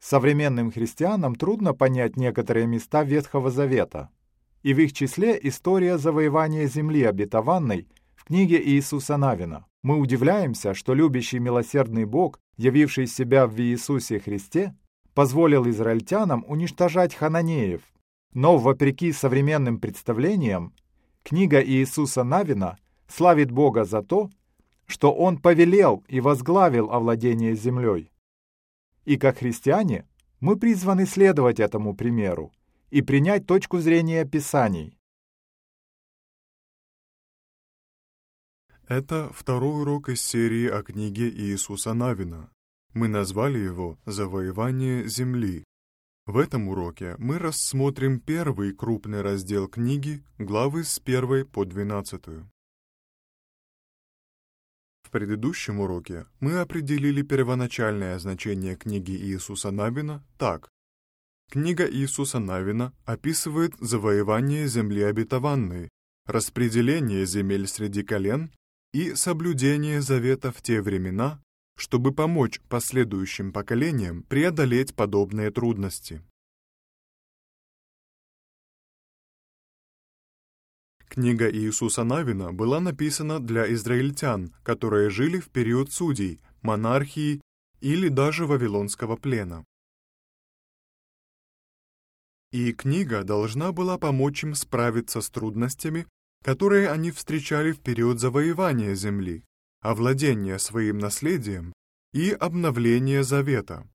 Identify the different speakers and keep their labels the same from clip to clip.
Speaker 1: Современным христианам трудно понять некоторые места Ветхого Завета, и в их числе история завоевания земли обетованной в книге Иисуса Навина. Мы удивляемся, что любящий милосердный Бог, явивший себя в Иисусе Христе, позволил израильтянам уничтожать хананеев. Но, вопреки современным представлениям, книга Иисуса Навина славит Бога за то, что Он повелел и возглавил овладение землей. И как христиане мы призваны следовать этому примеру и принять точку зрения Писаний.
Speaker 2: Это второй урок из серии о книге Иисуса Навина. Мы назвали его «Завоевание земли». В этом уроке мы рассмотрим первый крупный раздел книги, главы с 1 по 12. В предыдущем уроке мы определили первоначальное значение книги Иисуса Навина так. Книга Иисуса Навина описывает завоевание земли обетованной, распределение земель среди колен и соблюдение завета в те времена, чтобы помочь последующим поколениям преодолеть подобные трудности. Книга Иисуса Навина была написана для израильтян, которые жили в период судей, монархии или даже вавилонского плена. И книга должна была помочь им справиться с трудностями, которые они встречали в период завоевания земли, овладения своим наследием и обновления завета.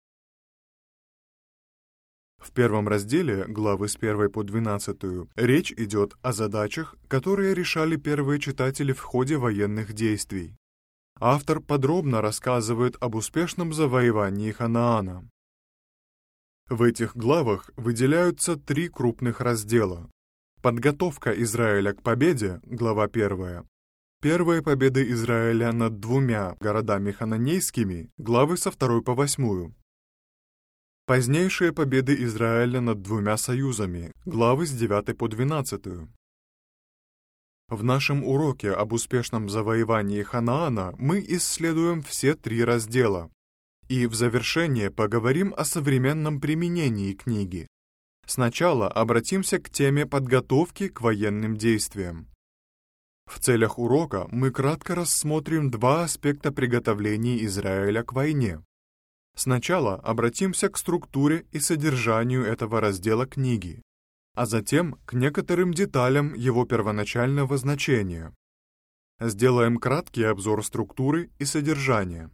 Speaker 2: В первом разделе, главы с 1 по 12, речь идет о задачах, которые решали первые читатели в ходе военных действий. Автор подробно рассказывает об успешном завоевании Ханаана. В этих главах выделяются 3 крупных раздела. Подготовка Израиля к победе, глава 1. Первые победы Израиля над 2 городами хананейскими, главы со 2 по 8. Позднейшие победы Израиля над 2 союзами, главы с 9 по 12. В нашем уроке об успешном завоевании Ханаана мы исследуем все 3 раздела. И в завершение поговорим о современном применении книги. Сначала обратимся к теме подготовки к военным действиям. В целях урока мы кратко рассмотрим 2 аспекта приготовления Израиля к войне. Сначала обратимся к структуре и содержанию этого раздела книги, а затем к некоторым деталям его первоначального значения. Сделаем краткий обзор структуры и содержания.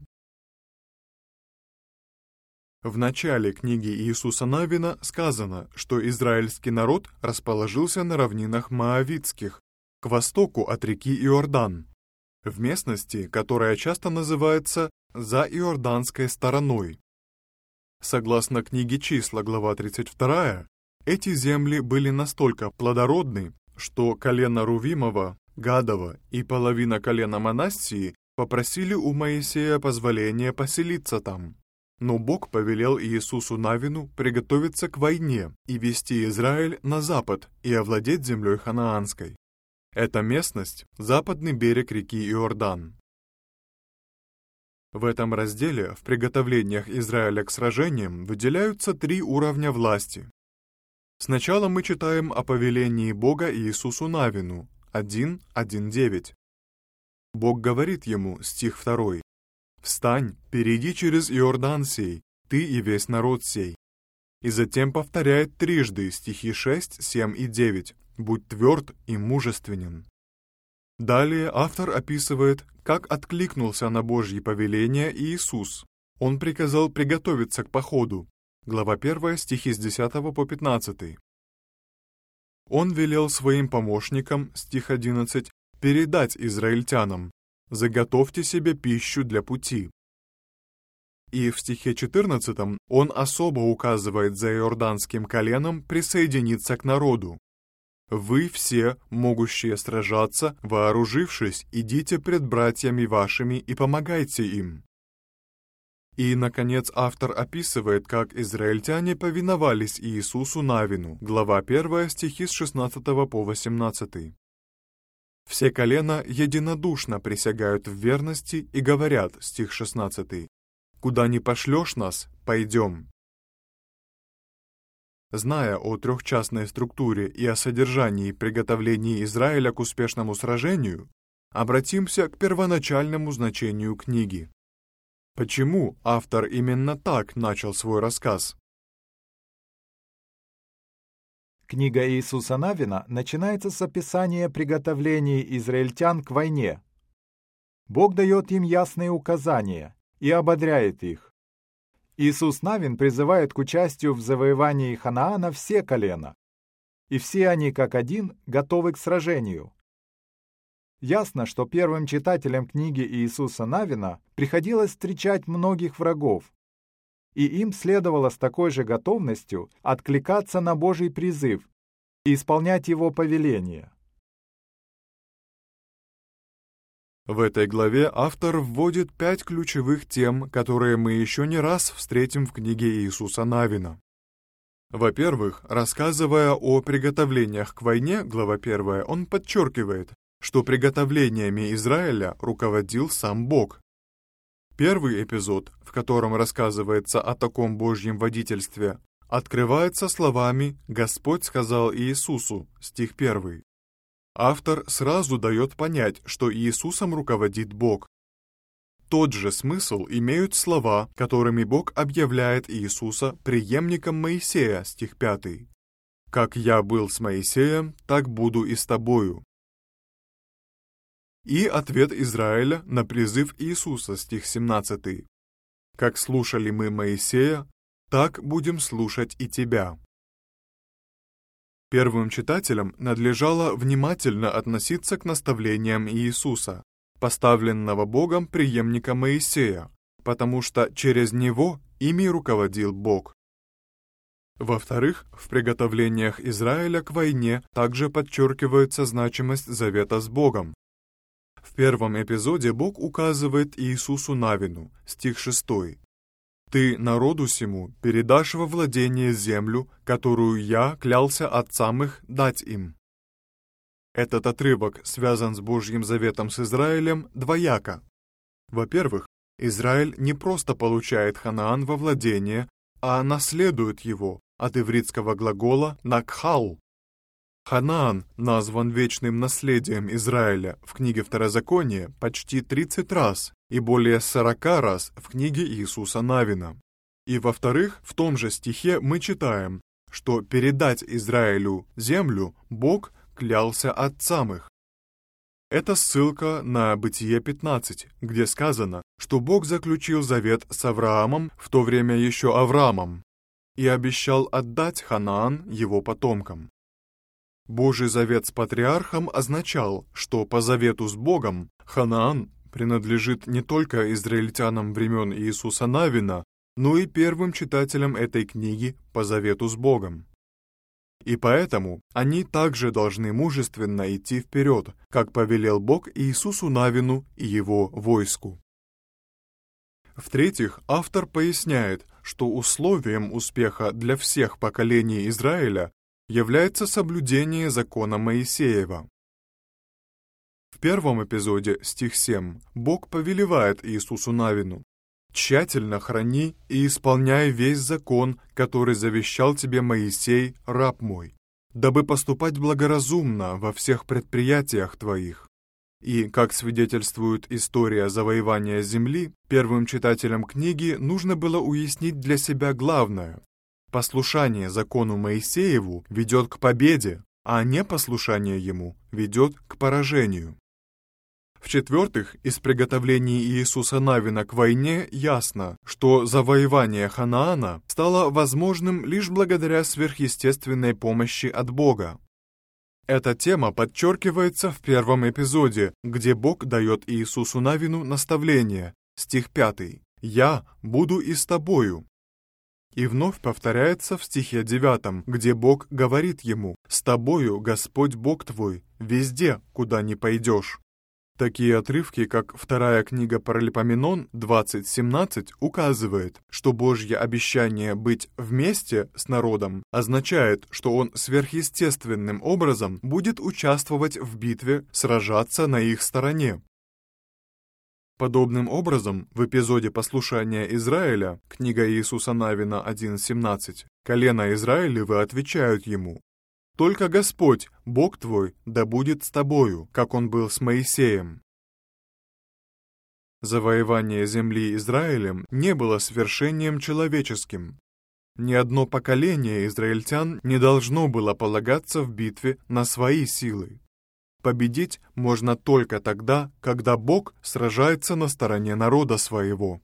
Speaker 2: В начале книги Иисуса Навина сказано, что израильский народ расположился на равнинах Моавитских, к востоку от реки Иордан, в местности, которая часто называется «за Иорданской стороной». Согласно книге Числа, глава 32, эти земли были настолько плодородны, что колено Рувимова, Гадова и половина колена Манассии попросили у Моисея позволения поселиться там. Но Бог повелел Иисусу Навину приготовиться к войне и вести Израиль на запад и овладеть землей ханаанской. Эта местность – западный берег реки Иордан. В этом разделе в приготовлениях Израиля к сражениям выделяются 3 уровня власти. Сначала мы читаем о повелении Бога Иисусу Навину 1:1-9. Бог говорит ему, стих 2, «Встань, перейди через Иордан сей, ты и весь народ сей». И затем повторяет трижды стихи 6, 7 и 9, «Будь тверд и мужественен». Далее автор описывает, как откликнулся на Божьи повеления Иисус. Он приказал приготовиться к походу. Глава 1, стихи с 10 по 15. Он велел своим помощникам, стих 11, передать израильтянам: «Заготовьте себе пищу для пути». И в стихе 14 он особо указывает за иорданским коленом присоединиться к народу. «Вы все, могущие сражаться, вооружившись, идите пред братьями вашими и помогайте им». И, наконец, автор описывает, как израильтяне повиновались Иисусу Навину, глава 1, стихи с 16 по 18. «Все колена единодушно присягают в верности и говорят, стих 16, «Куда ни пошлешь нас, пойдем». Зная о трехчастной структуре и о содержании приготовлений Израиля к успешному сражению, обратимся к первоначальному значению книги. Почему автор именно так начал свой рассказ?
Speaker 1: Книга Иисуса Навина начинается с описания приготовлений израильтян к войне. Бог дает им ясные указания и ободряет их. Иисус Навин призывает к участию в завоевании Ханаана все колена, и все они как один готовы к сражению. Ясно, что первым читателям книги Иисуса Навина приходилось встречать многих врагов, и им следовало с такой же готовностью откликаться на Божий призыв и исполнять его повеления.
Speaker 2: В этой главе автор вводит 5 ключевых тем, которые мы еще не раз встретим в книге Иисуса Навина. Во-первых, рассказывая о приготовлениях к войне, глава 1, он подчеркивает, что приготовлениями Израиля руководил сам Бог. Первый эпизод, в котором рассказывается о таком Божьем водительстве, открывается словами «Господь сказал Иисусу», стих 1. Автор сразу дает понять, что Иисусом руководит Бог. Тот же смысл имеют слова, которыми Бог объявляет Иисуса преемником Моисея, стих 5. «Как я был с Моисеем, так буду и с тобою». И ответ Израиля на призыв Иисуса, стих 17. «Как слушали мы Моисея, так будем слушать и тебя». Первым читателям надлежало внимательно относиться к наставлениям Иисуса, поставленного Богом преемника Моисея, потому что через него ими руководил Бог. Во-вторых, в приготовлениях Израиля к войне также подчеркивается значимость завета с Богом. В первом эпизоде Бог указывает Иисусу Навину, стих 6. «Ты народу сему передашь во владение землю, которую я клялся отцам их дать им». Этот отрывок связан с Божьим заветом с Израилем двояко. Во-первых, Израиль не просто получает Ханаан во владение, а наследует его, от ивритского глагола «накхал». Ханаан назван вечным наследием Израиля в книге Второзакония почти 30 раз и более 40 раз в книге Иисуса Навина. И во-вторых, в том же стихе мы читаем, что передать Израилю землю Бог клялся отцам их. Это ссылка на Бытие 15, где сказано, что Бог заключил завет с Авраамом, в то время еще Авраамом, и обещал отдать Ханаан его потомкам. Божий завет с патриархом означал, что по завету с Богом Ханаан принадлежит не только израильтянам времен Иисуса Навина, но и первым читателям этой книги по завету с Богом. И поэтому они также должны мужественно идти вперед, как повелел Бог Иисусу Навину и его войску. В-третьих, автор поясняет, что условием успеха для всех поколений Израиля является соблюдение закона Моисеева. В первом эпизоде, стих 7, Бог повелевает Иисусу Навину: «Тщательно храни и исполняй весь закон, который завещал тебе Моисей, раб мой, дабы поступать благоразумно во всех предприятиях твоих». И, как свидетельствует история завоевания земли, первым читателям книги нужно было уяснить для себя главное: послушание закону Моисееву ведет к победе, а непослушание ему ведет к поражению. В-четвертых, из приготовлений Иисуса Навина к войне ясно, что завоевание Ханаана стало возможным лишь благодаря сверхъестественной помощи от Бога. Эта тема подчеркивается в первом эпизоде, где Бог дает Иисусу Навину наставление, стих 5: «Я буду и с тобою». И вновь повторяется в стихе 9, где Бог говорит ему: «С тобою Господь Бог твой, везде, куда ни пойдешь». Такие отрывки, как вторая книга Паралипоменон 20:17, указывает, что Божье обещание быть вместе с народом означает, что он сверхъестественным образом будет участвовать в битве, сражаться на их стороне. Подобным образом, в эпизоде послушания Израиля, книга Иисуса Навина 1:17, колено Израилевы отвечают ему: «Только Господь, Бог твой, да будет с тобою, как Он был с Моисеем». Завоевание земли Израилем не было свершением человеческим. Ни одно поколение израильтян не должно было полагаться в битве на свои силы. Победить можно только тогда, когда Бог сражается на стороне народа своего.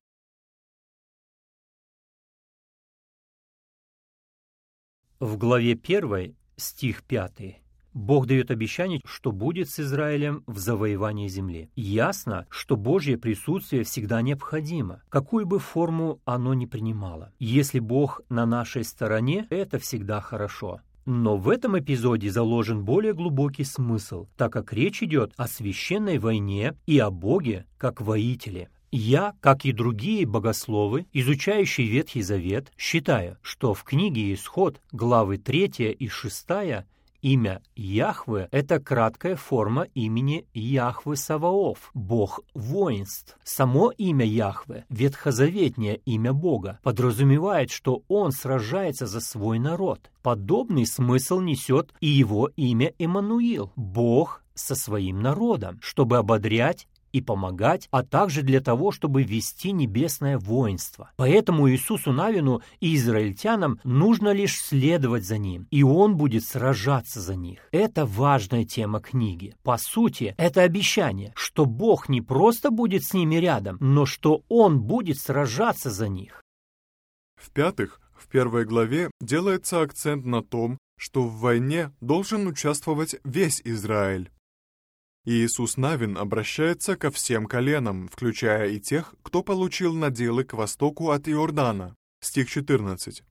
Speaker 3: В главе 1, стих 5, Бог дает обещание, что будет с Израилем в завоевании земли. Ясно, что Божье присутствие всегда необходимо, какую бы форму оно ни принимало. Если Бог на нашей стороне, это всегда хорошо. Но в этом эпизоде заложен более глубокий смысл, так как речь идет о священной войне и о Боге как воителе. Я, как и другие богословы, изучающие Ветхий Завет, считаю, что в книге Исход, главы 3 и 6, имя Яхве – это краткая форма имени Яхве Саваоф, Бог воинств. Само имя Яхве, ветхозаветнее имя Бога, подразумевает, что Он сражается за свой народ. Подобный смысл несет и его имя Эммануил, Бог со своим народом, чтобы ободрять и помогать, а также для того, чтобы вести небесное воинство. Поэтому Иисусу Навину и израильтянам нужно лишь следовать за Ним, и Он будет сражаться за них. Это важная тема книги. По сути, это обещание, что Бог не просто будет с ними рядом, но что Он будет сражаться за них.
Speaker 2: В-пятых, в 1 главе делается акцент на том, что в войне должен участвовать весь Израиль. Иисус Навин обращается ко всем коленам, включая и тех, кто получил наделы к востоку от Иордана. Стих 14.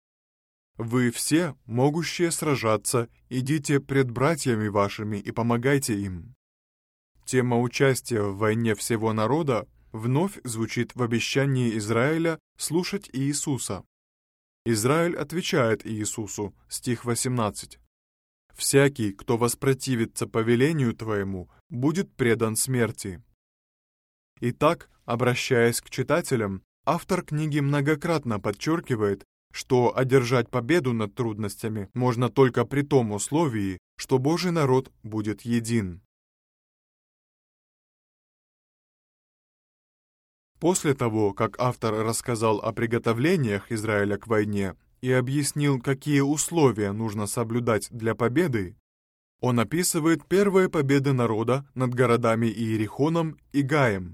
Speaker 2: «Вы все, могущие сражаться, идите пред братьями вашими и помогайте им». Тема участия в войне всего народа вновь звучит в обещании Израиля слушать Иисуса. Израиль отвечает Иисусу, стих 18. «Всякий, кто воспротивится повелению твоему, будет предан смерти». Итак, обращаясь к читателям, автор книги многократно подчеркивает, что одержать победу над трудностями можно только при том условии, что Божий народ будет един. После того, как автор рассказал о приготовлениях Израиля к войне и объяснил, какие условия нужно соблюдать для победы, он описывает первые победы народа над городами Иерихоном и Гаем.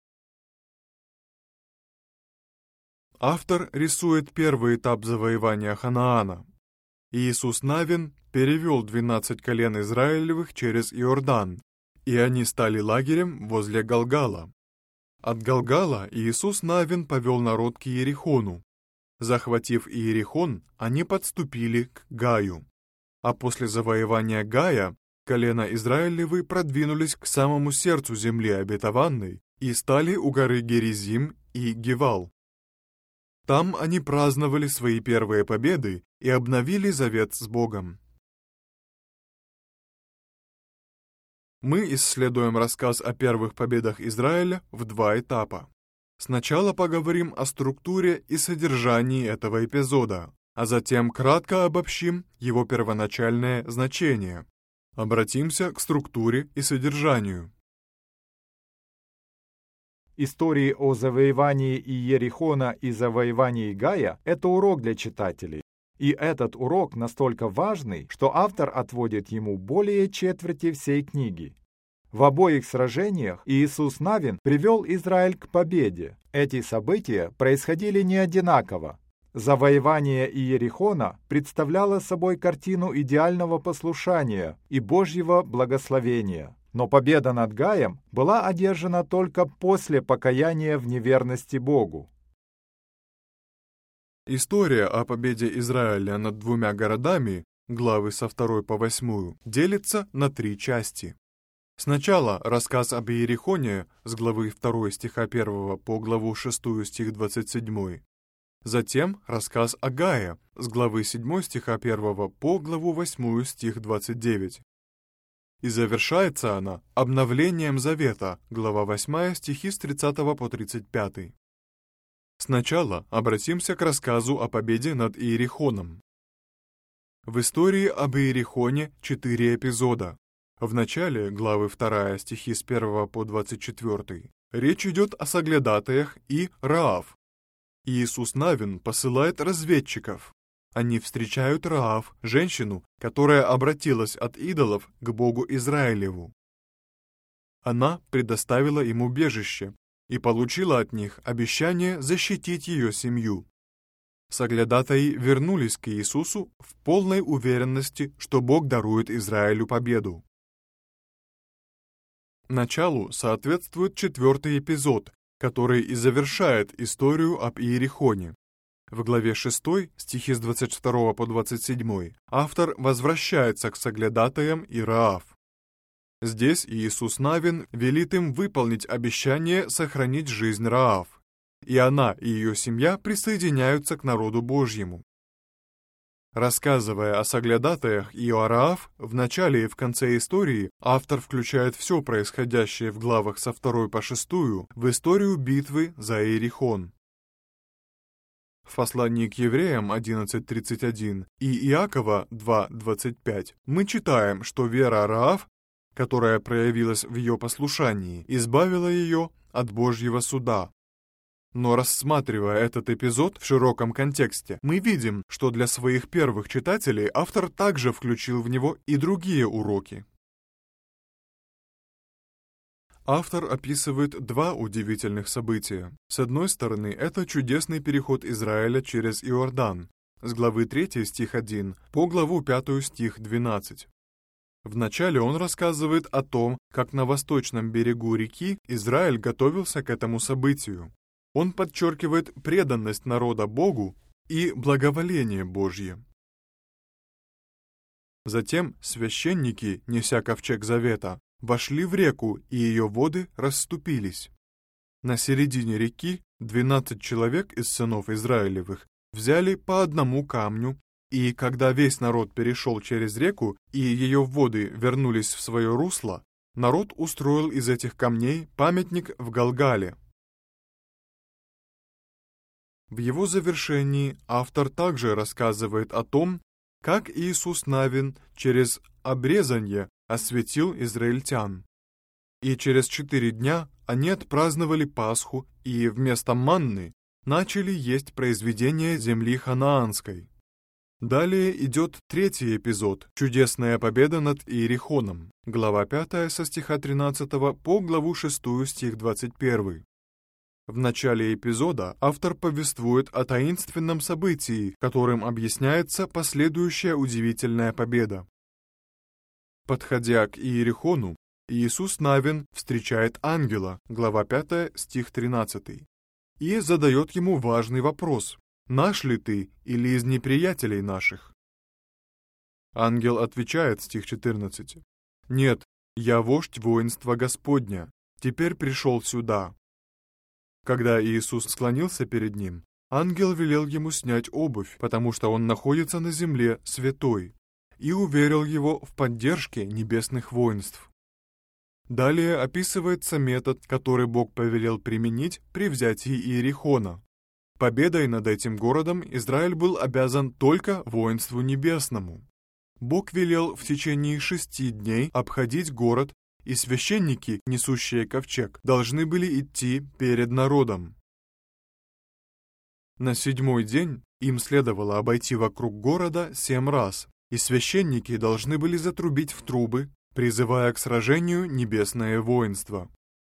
Speaker 2: Автор рисует первый этап завоевания Ханаана. Иисус Навин перевел 12 колен Израилевых через Иордан, и они стали лагерем возле Галгала. От Галгала Иисус Навин повел народ к Иерихону. Захватив Иерихон, они подступили к Гаю. А после завоевания Гая, колена Израилевы продвинулись к самому сердцу земли обетованной и стали у горы Геризим и Гевал. Там они праздновали свои первые победы и обновили завет с Богом. Мы исследуем рассказ о первых победах Израиля в два этапа. Сначала поговорим о структуре и содержании этого эпизода, а затем кратко обобщим его первоначальное значение. Обратимся к структуре и содержанию.
Speaker 1: Истории о завоевании Иерихона и завоевании Гая – это урок для читателей. И этот урок настолько важный, что автор отводит ему более четверти всей книги. В обоих сражениях Иисус Навин привел Израиль к победе. Эти события происходили не одинаково. Завоевание Иерихона представляло собой картину идеального послушания и Божьего благословения. Но победа над Гаем была одержана только после покаяния в неверности Богу.
Speaker 2: История о победе Израиля над двумя городами, главы со 2 по 8, делится на 3 части. Сначала рассказ об Иерихоне с главы 2 стиха 1 по главу 6 стих 27. Затем рассказ о Гае с главы 7 стиха 1 по главу 8 стих 29. и завершается она обновлением Завета, глава 8, стихи с 30 по 35. Сначала обратимся к рассказу о победе над Иерихоном. В истории об Иерихоне 4 эпизода. В начале главы 2, стихи с 1 по 24, речь идет о соглядатаях и Раав. Иисус Навин посылает разведчиков. Они встречают Раав, женщину, которая обратилась от идолов к Богу Израилеву. Она предоставила им убежище и получила от них обещание защитить ее семью. Соглядатаи вернулись к Иисусу в полной уверенности, что Бог дарует Израилю победу. Началу соответствует 4 эпизод, который и завершает историю об Иерихоне. В главе 6, стихи с 22 по 27, автор возвращается к соглядатаям и Раав. Здесь Иисус Навин велит им выполнить обещание сохранить жизнь Раав, и она и ее семья присоединяются к народу Божьему. Рассказывая о соглядатаях и о Раав, в начале и в конце истории автор включает все происходящее в главах со 2 по 6 в историю битвы за Иерихон. В послании к Евреям 11:31 и Иакова 2:25 мы читаем, что вера Раав, которая проявилась в ее послушании, избавила ее от Божьего суда. Но рассматривая этот эпизод в широком контексте, мы видим, что для своих первых читателей автор также включил в него и другие уроки. Автор описывает два удивительных события. С одной стороны, это чудесный переход Израиля через Иордан, с главы 3 стих 1 по главу 5 стих 12. Вначале он рассказывает о том, как на восточном берегу реки Израиль готовился к этому событию. Он подчеркивает преданность народа Богу и благоволение Божье. Затем священники, неся ковчег завета, вошли в реку, и ее воды расступились. На середине реки 12 человек из сынов Израилевых взяли по одному камню, и когда весь народ перешел через реку, и ее воды вернулись в свое русло, народ устроил из этих камней памятник в Галгале. В его завершении автор также рассказывает о том, как Иисус Навин через обрезание осветил израильтян. И через 4 дня они отпраздновали Пасху и вместо манны начали есть произведения земли ханаанской. Далее идет 3 эпизод «Чудесная победа над Иерихоном», глава 5 со стиха 13 по главу 6 стих 21. В начале эпизода автор повествует о таинственном событии, которым объясняется последующая удивительная победа. Подходя к Иерихону, Иисус Навин встречает ангела, глава 5, стих 13, и задает ему важный вопрос: «Наш ли ты или из неприятелей наших?» Ангел отвечает, стих 14, «Нет, я вождь воинства Господня, теперь пришел сюда». Когда Иисус склонился перед ним, ангел велел ему снять обувь, потому что он находится на земле святой, и уверил его в поддержке небесных воинств. Далее описывается метод, который Бог повелел применить при взятии Иерихона. Победой над этим городом Израиль был обязан только воинству небесному. Бог велел в течение 6 дней обходить город, и священники, несущие ковчег, должны были идти перед народом. На 7-й день им следовало обойти вокруг города 7 раз, и священники должны были затрубить в трубы, призывая к сражению небесное воинство.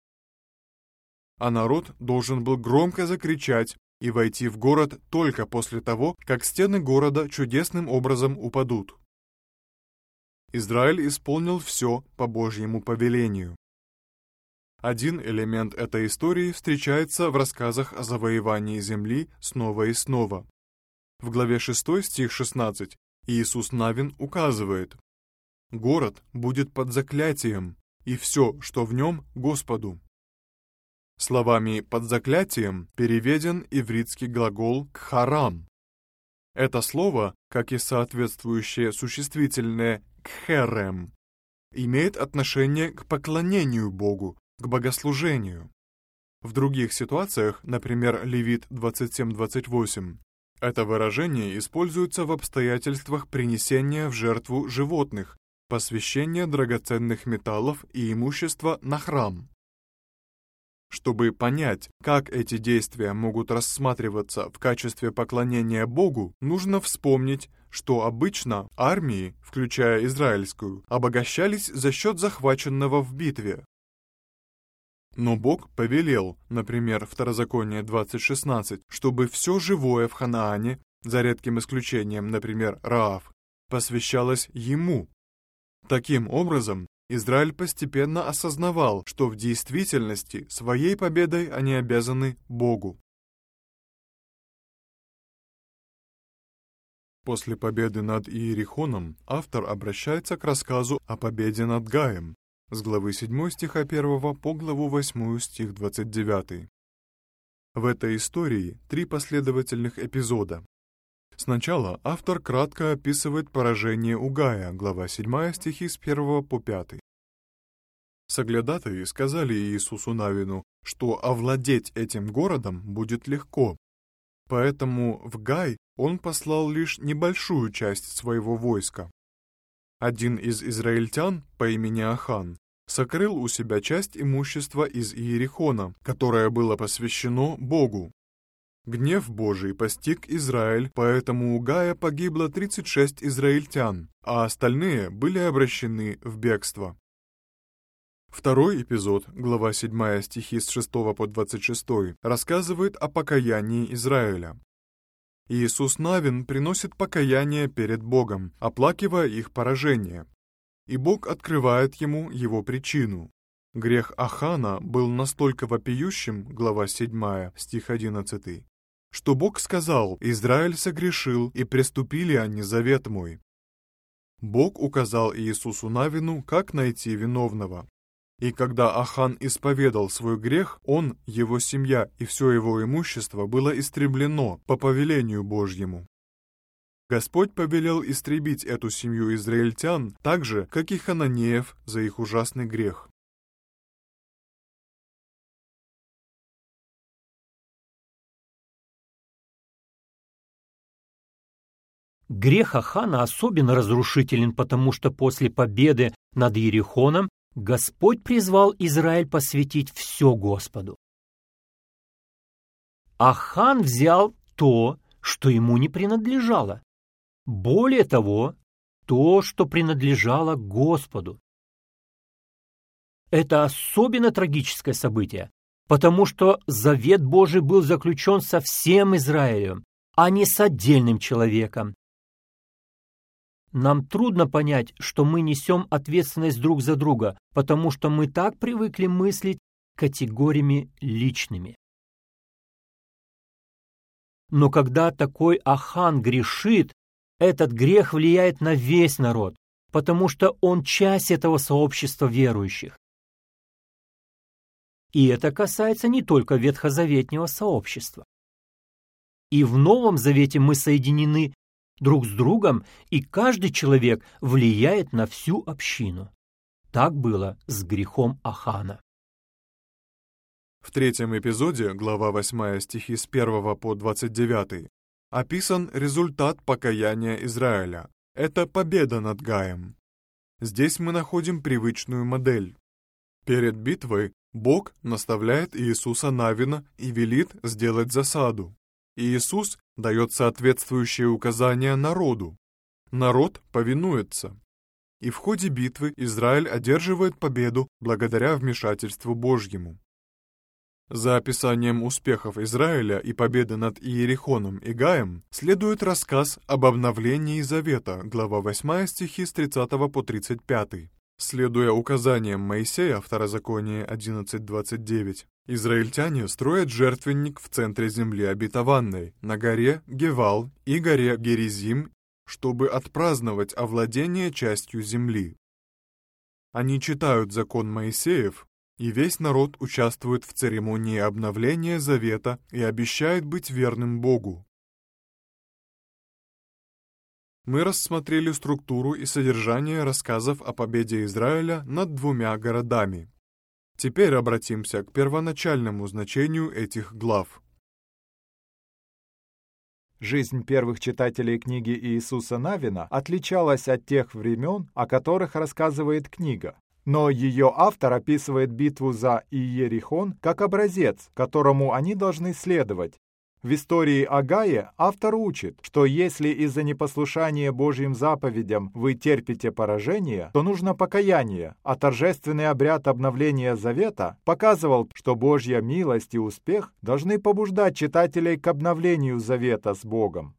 Speaker 2: А народ должен был громко закричать и войти в город только после того, как стены города чудесным образом упадут. Израиль исполнил все по Божьему повелению. Один элемент этой истории встречается в рассказах о завоевании земли снова и снова. В главе 6 стих 16 Иисус Навин указывает: «Город будет под заклятием, и все, что в нем, Господу». Словами «под заклятием» переведен ивритский глагол «кхарам». Это слово, как и соответствующее существительное «кхерем», имеет отношение к поклонению Богу, к богослужению. В других ситуациях, например, Левит 27:28, это выражение используется в обстоятельствах принесения в жертву животных, посвящения драгоценных металлов и имущества на храм. Чтобы понять, как эти действия могут рассматриваться в качестве поклонения Богу, нужно вспомнить, что обычно армии, включая израильскую, обогащались за счет захваченного в битве. Но Бог повелел, например, Второзаконие 20:16, чтобы все живое в Ханаане, за редким исключением, например, Раав, посвящалось Ему. Таким образом, Израиль постепенно осознавал, что в действительности своей победой они обязаны Богу. После победы над Иерихоном автор обращается к рассказу о победе над Гаем, с главы 7 стиха 1 по главу 8 стих 29. В этой истории 3 последовательных эпизода. Сначала автор кратко описывает поражение у Гая, глава 7 стихи с 1 по 5. Соглядатаи сказали Иисусу Навину, что овладеть этим городом будет легко. Поэтому в Гай он послал лишь небольшую часть своего войска. Один из израильтян по имени Ахан сокрыл у себя часть имущества из Иерихона, которое было посвящено Богу. Гнев Божий постиг Израиль, поэтому у Гая погибло 36 израильтян, а остальные были обращены в бегство. Второй эпизод, глава 7 стихи с 6 по 26, рассказывает о покаянии Израиля. Иисус Навин приносит покаяние перед Богом, оплакивая их поражение. И Бог открывает ему его причину. Грех Ахана был настолько вопиющим, глава 7, стих 11, что Бог сказал: «Израиль согрешил, и преступили они завет мой». Бог указал Иисусу Навину, как найти виновного. И когда Ахан исповедал свой грех, он, его семья и все его имущество было истреблено по повелению Божьему. Господь повелел истребить эту семью израильтян так же, как и хананеев за их ужасный грех.
Speaker 3: Грех Ахана особенно разрушителен, потому что после победы над Иерихоном Господь призвал Израиль посвятить все Господу. Ахан взял то, что ему не принадлежало. Более того, то, что принадлежало Господу. Это особенно трагическое событие, потому что завет Божий был заключен со всем Израилем, а не с отдельным человеком. Нам трудно понять, что мы несем ответственность друг за друга, потому что мы так привыкли мыслить категориями личными. Но когда такой Ахан грешит, этот грех влияет на весь народ, потому что он часть этого сообщества верующих. И это касается не только ветхозаветнего сообщества. И в Новом Завете мы соединены друг с другом, и каждый человек влияет на всю общину. Так было с грехом Ахана.
Speaker 2: В третьем эпизоде, глава 8 стихи с 1 по 29, описан результат покаяния Израиля. Это победа над Гаем. Здесь мы находим привычную модель. Перед битвой Бог наставляет Иисуса Навина и велит сделать засаду. Иисус дает соответствующие указания народу. Народ повинуется. И в ходе битвы Израиль одерживает победу благодаря вмешательству Божьему. За описанием успехов Израиля и победы над Иерихоном и Гаем следует рассказ об обновлении Завета, глава 8 стихи с 30 по 35. Следуя указаниям Моисея, Второзаконие 11:29, израильтяне строят жертвенник в центре земли обетованной, на горе Гевал и горе Геризим, чтобы отпраздновать овладение частью земли. Они читают закон Моисеев, и весь народ участвует в церемонии обновления завета и обещает быть верным Богу. Мы рассмотрели структуру и содержание рассказов о победе Израиля над 2 городами. Теперь обратимся к первоначальному значению этих глав.
Speaker 1: Жизнь первых читателей книги Иисуса Навина отличалась от тех времен, о которых рассказывает книга. Но ее автор описывает битву за Иерихон как образец, которому они должны следовать. В истории Агае автор учит, что если из-за непослушания Божьим заповедям вы терпите поражение, то нужно покаяние, а торжественный обряд обновления завета показывал, что Божья милость и успех должны побуждать читателей к обновлению завета с Богом.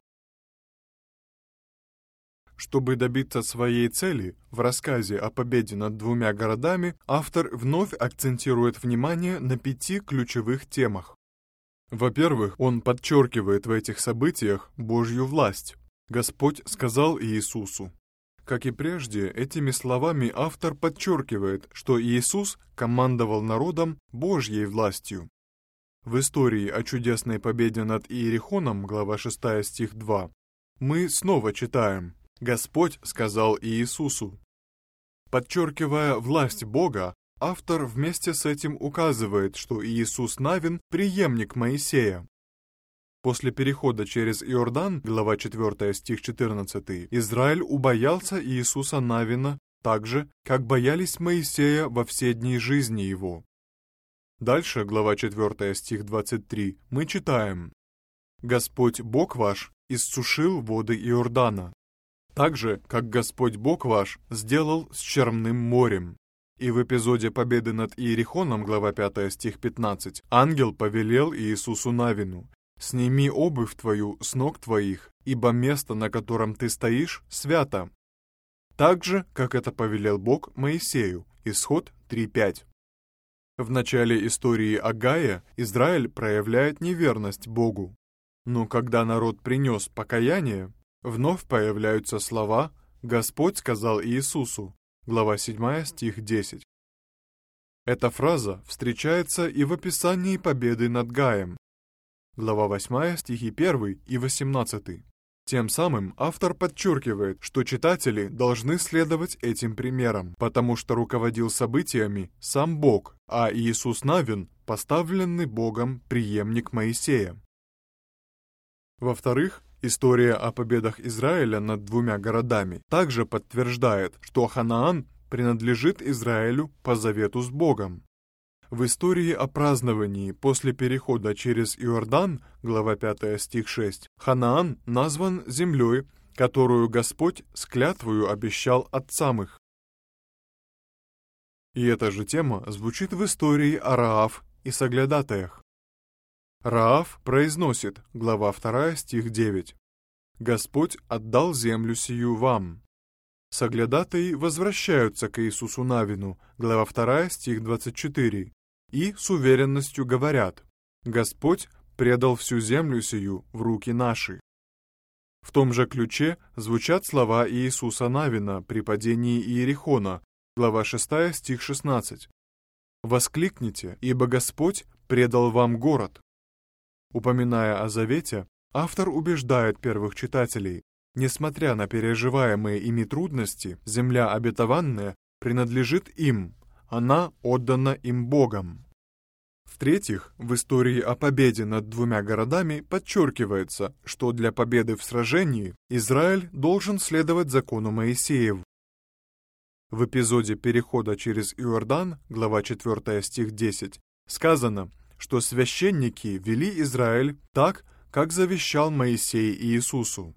Speaker 2: Чтобы добиться своей цели, в рассказе о победе над 2 городами автор вновь акцентирует внимание на 5 ключевых темах. Во-первых, он подчеркивает в этих событиях Божью власть. Господь сказал Иисусу. Как и прежде, этими словами автор подчеркивает, что Иисус командовал народом Божьей властью. В истории о чудесной победе над Иерихоном, глава 6, стих 2, мы снова читаем «Господь сказал Иисусу». Подчеркивая власть Бога, автор вместе с этим указывает, что Иисус Навин – преемник Моисея. После перехода через Иордан, глава 4, стих 14, Израиль убоялся Иисуса Навина так же, как боялись Моисея во все дни жизни его. Дальше, глава 4, стих 23, мы читаем «Господь Бог ваш иссушил воды Иордана, так же, как Господь Бог ваш сделал с Черным морем». И в эпизоде победы над Иерихоном, глава 5, стих 15, ангел повелел Иисусу Навину: «Сними обувь твою с ног твоих, ибо место, на котором ты стоишь, свято». Так же, как это повелел Бог Моисею. Исход 3:5. В начале истории Агая Израиль проявляет неверность Богу. Но когда народ принес покаяние, вновь появляются слова «Господь сказал Иисусу», глава 7, стих 10. Эта фраза встречается и в описании победы над Гаем, глава 8, стихи 1 и 18. Тем самым автор подчеркивает, что читатели должны следовать этим примерам, потому что руководил событиями сам Бог, а Иисус Навин – поставленный Богом преемник Моисея. Во-вторых, история о победах Израиля над 2 городами также подтверждает, что Ханаан принадлежит Израилю по завету с Богом. В истории о праздновании после перехода через Иордан, глава 5, стих 6, Ханаан назван землей, которую Господь с клятвою обещал отцам их. И эта же тема звучит в истории о Раав и соглядатаях. Раав произносит, глава 2, стих 9, «Господь отдал землю сию вам». Соглядатаи возвращаются к Иисусу Навину, глава 2, стих 24, и с уверенностью говорят: «Господь предал всю землю сию в руки наши». В том же ключе звучат слова Иисуса Навина при падении Иерихона, глава 6, стих 16. «Воскликните, ибо Господь предал вам город». Упоминая о завете, автор убеждает первых читателей: несмотря на переживаемые ими трудности, земля обетованная принадлежит им, она отдана им Богом. В-третьих, в истории о победе над 2 городами подчеркивается, что для победы в сражении Израиль должен следовать закону Моисееву. В эпизоде перехода через Иордан, глава 4, стих 10, сказано, что священники вели Израиль так, как завещал Моисей Иисусу.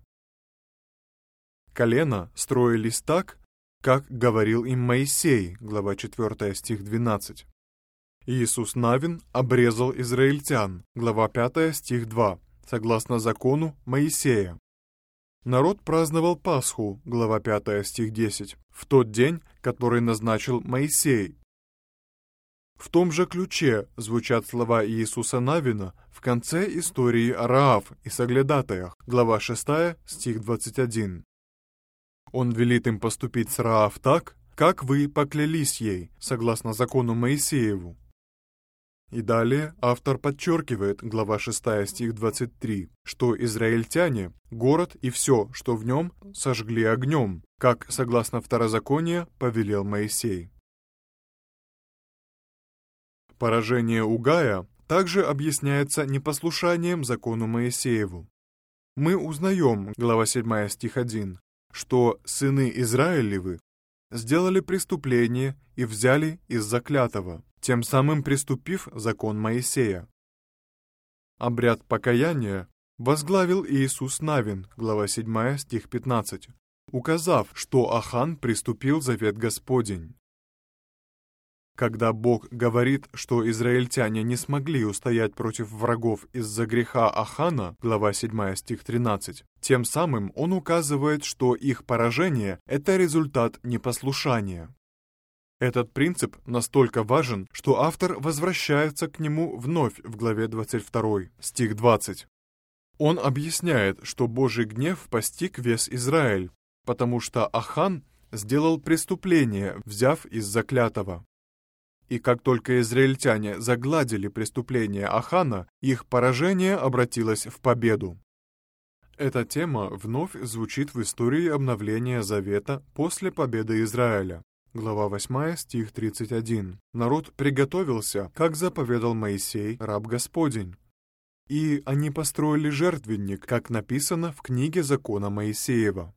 Speaker 2: Колена строились так, как говорил им Моисей, глава 4, стих 12. Иисус Навин обрезал израильтян, глава 5, стих 2, согласно закону Моисея. Народ праздновал Пасху, глава 5, стих 10, в тот день, который назначил Моисей. В том же ключе звучат слова Иисуса Навина в конце истории о Раав и соглядатаях, глава 6, стих 21. Он велит им поступить с Раав так, как вы поклялись ей, согласно закону Моисееву. И далее автор подчеркивает, глава 6, стих 23, что израильтяне, город и все, что в нем, сожгли огнем, как, согласно Второзаконию, повелел Моисей. Поражение Угая также объясняется непослушанием закону Моисееву. Мы узнаем, глава 7, стих 1, что сыны Израилевы сделали преступление и взяли из-за клятого, тем самым приступив закон Моисея. Обряд покаяния возглавил Иисус Навин, глава 7, стих 15, указав, что Ахан приступил завет Господень. Когда Бог говорит, что израильтяне не смогли устоять против врагов из-за греха Ахана, глава 7, стих 13, тем самым он указывает, что их поражение – это результат непослушания. Этот принцип настолько важен, что автор возвращается к нему вновь в главе 22, стих 20. Он объясняет, что Божий гнев постиг весь Израиль, потому что Ахан сделал преступление, взяв из-за клятого. И как только израильтяне загладили преступление Ахана, их поражение обратилось в победу. Эта тема вновь звучит в истории обновления Завета после победы Израиля. Глава 8, стих 31. Народ приготовился, как заповедал Моисей, раб Господень. И они построили жертвенник, как написано в книге закона Моисеева.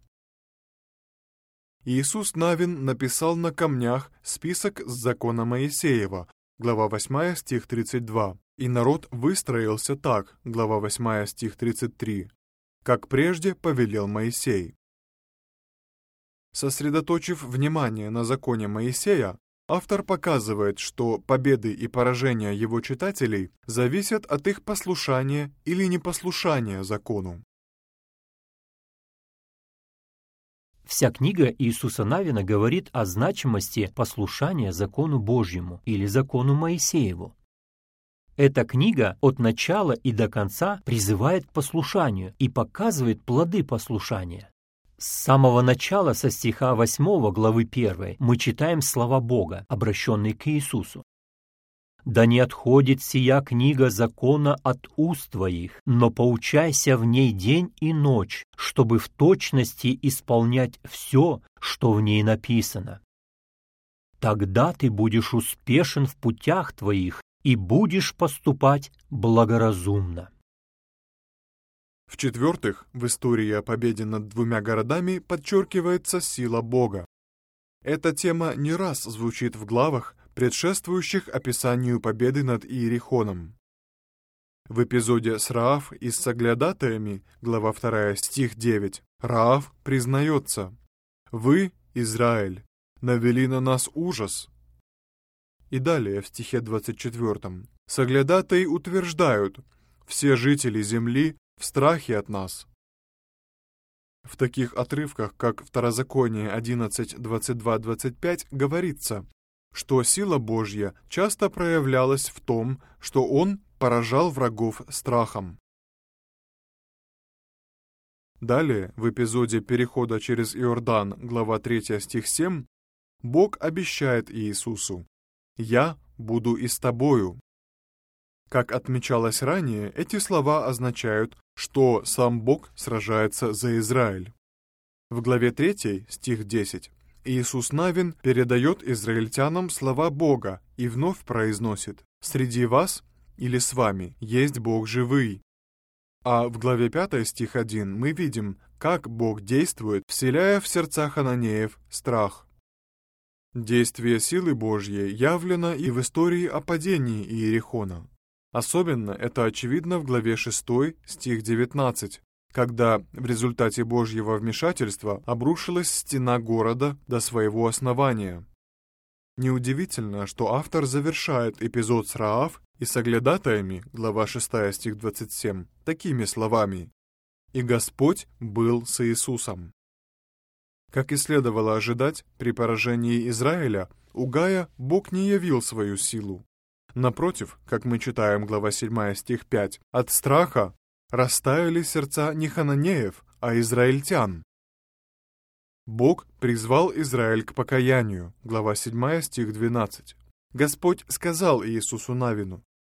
Speaker 2: Иисус Навин написал на камнях список с закона Моисеева, глава 8, стих 32, и народ выстроился так, глава 8, стих 33, как прежде повелел Моисей. Сосредоточив внимание на законе Моисея, автор показывает, что победы и поражения его читателей зависят от их послушания или непослушания закону.
Speaker 3: Вся книга Иисуса Навина говорит о значимости послушания закону Божьему или закону Моисееву. Эта книга от начала и до конца призывает к послушанию и показывает плоды послушания. С самого начала, со стиха 8 главы 1, мы читаем слова Бога, обращенные к Иисусу. «Да не отходит сия книга закона от уст твоих, но поучайся в ней день и ночь, чтобы в точности исполнять все, что в ней написано. Тогда ты будешь успешен в путях твоих и будешь поступать благоразумно».
Speaker 2: В-четвертых, в истории о победе над 2 городами подчеркивается сила Бога. Эта тема не раз звучит в главах, предшествующих описанию победы над Иерихоном. В эпизоде с Раав и с соглядатаями, глава 2, стих 9, Раав признается: «Вы, Израиль, навели на нас ужас». И далее в стихе 24, соглядатаи утверждают: «Все жители земли в страхе от нас». В таких отрывках, как Второзаконие 11, 22, 25, говорится, что сила Божья часто проявлялась в том, что Он поражал врагов страхом. Далее, в эпизоде перехода через Иордан, глава 3, стих 7, Бог обещает Иисусу: «Я буду и с тобою». Как отмечалось ранее, эти слова означают, что сам Бог сражается за Израиль. В главе 3, стих 10, Иисус Навин передает израильтянам слова Бога и вновь произносит: «Среди вас или с вами есть Бог живый». А в главе 5, стих 1 мы видим, как Бог действует, вселяя в сердца хананеев страх. Действие силы Божьей явлено и в истории о падении Иерихона. Особенно это очевидно в главе 6, стих 19, когда в результате Божьего вмешательства обрушилась стена города до своего основания. Неудивительно, что автор завершает эпизод с Раав и соглядатаями, глава 6, стих 27, такими словами: «И Господь был с Иисусом». Как и следовало ожидать, при поражении Израиля Угая Бог не явил свою силу. Напротив, как мы читаем, глава 7, стих 5, от страха растаяли сердца не хананеев, а израильтян. Бог призвал Израиль к покаянию, глава 7, стих 12. Господь сказал Иисусу Навину: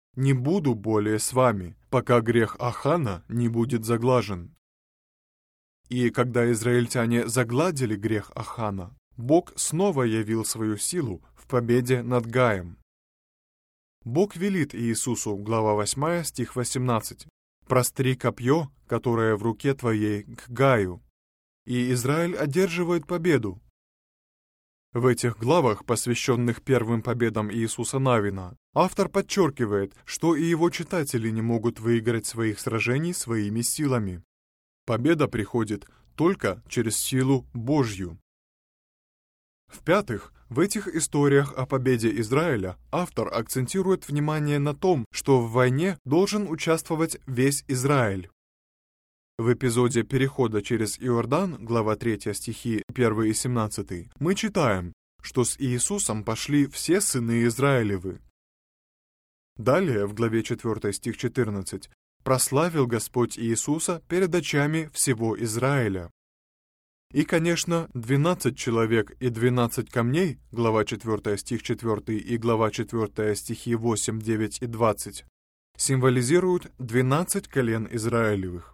Speaker 2: «Не буду более с вами, пока грех Ахана не будет заглажен». И когда израильтяне загладили грех Ахана, Бог снова явил свою силу в победе над Гаем. Бог велит Иисусу, глава 8, стих 18, «Простри копье, которое в руке твоей, к Гаю». И Израиль одерживает победу. В этих главах, посвященных первым победам Иисуса Навина, автор подчеркивает, что и его читатели не могут выиграть своих сражений своими силами. Победа приходит только через силу Божью. В-пятых, в этих историях о победе Израиля автор акцентирует внимание на том, что в войне должен участвовать весь Израиль. В эпизоде перехода через Иордан, глава 3, стихи 1 и 17, мы читаем, что с Иисусом пошли все сыны Израилевы. Далее, в главе 4, стих 14, прославил Господь Иисуса перед очами всего Израиля. И, конечно, 12 человек и 12 камней, глава 4, стих 4 и глава 4, стихи 8, 9 и 20, символизируют 12 колен Израилевых.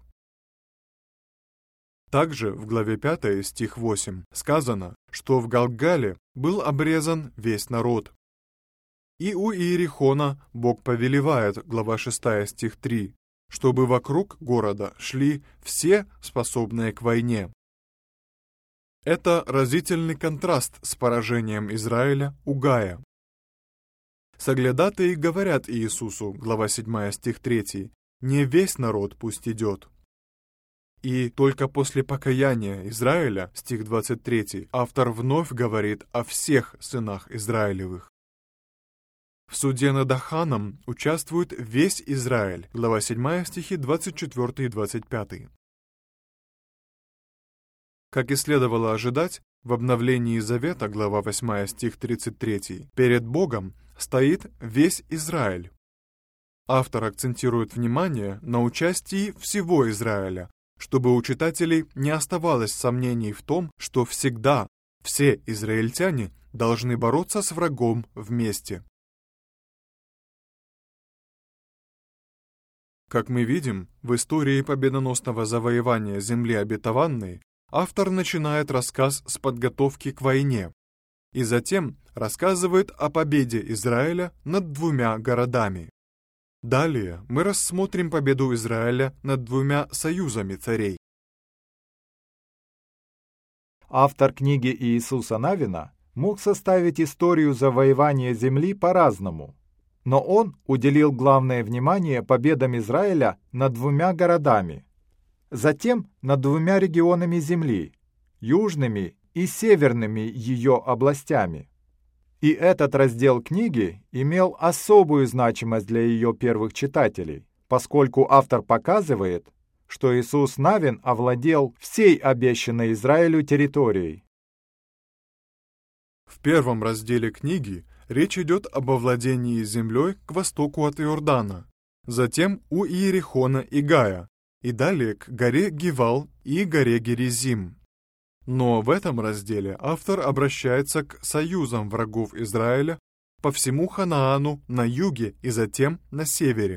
Speaker 2: Также в главе 5, стих 8, сказано, что в Галгале был обрезан весь народ. И у Иерихона Бог повелевает, глава 6, стих 3, чтобы вокруг города шли все, способные к войне. Это разительный контраст с поражением Израиля у Гая. Соглядатаи говорят Иисусу, глава 7, стих 3, «Не весь народ пусть идет». И только после покаяния Израиля, стих 23, автор вновь говорит о всех сынах Израилевых. В суде над Аханом участвует весь Израиль, глава 7, стихи 24 и 25. Как и следовало ожидать, в обновлении Завета, глава 8, стих 33, перед Богом стоит весь Израиль. Автор акцентирует внимание на участии всего Израиля, чтобы у читателей не оставалось сомнений в том, что всегда все израильтяне должны бороться с врагом вместе. Как мы видим, в истории победоносного завоевания земли обетованной автор начинает рассказ с подготовки к войне и затем рассказывает о победе Израиля над 2 городами. Далее мы рассмотрим победу Израиля над 2 союзами царей.
Speaker 1: Автор книги Иисуса Навина мог составить историю завоевания земли по-разному, но он уделил главное внимание победам Израиля над 2 городами, затем над 2 регионами земли, южными и северными ее областями. И этот раздел книги имел особую значимость для ее первых читателей, поскольку автор показывает, что Иисус Навин овладел всей обещанной Израилю территорией.
Speaker 2: В первом разделе книги речь идет об овладении землей к востоку от Иордана, затем у Иерихона и Гая, и далее к горе Гивал и горе Геризим. Но в этом разделе автор обращается к союзам врагов Израиля по всему Ханаану на юге и затем на севере.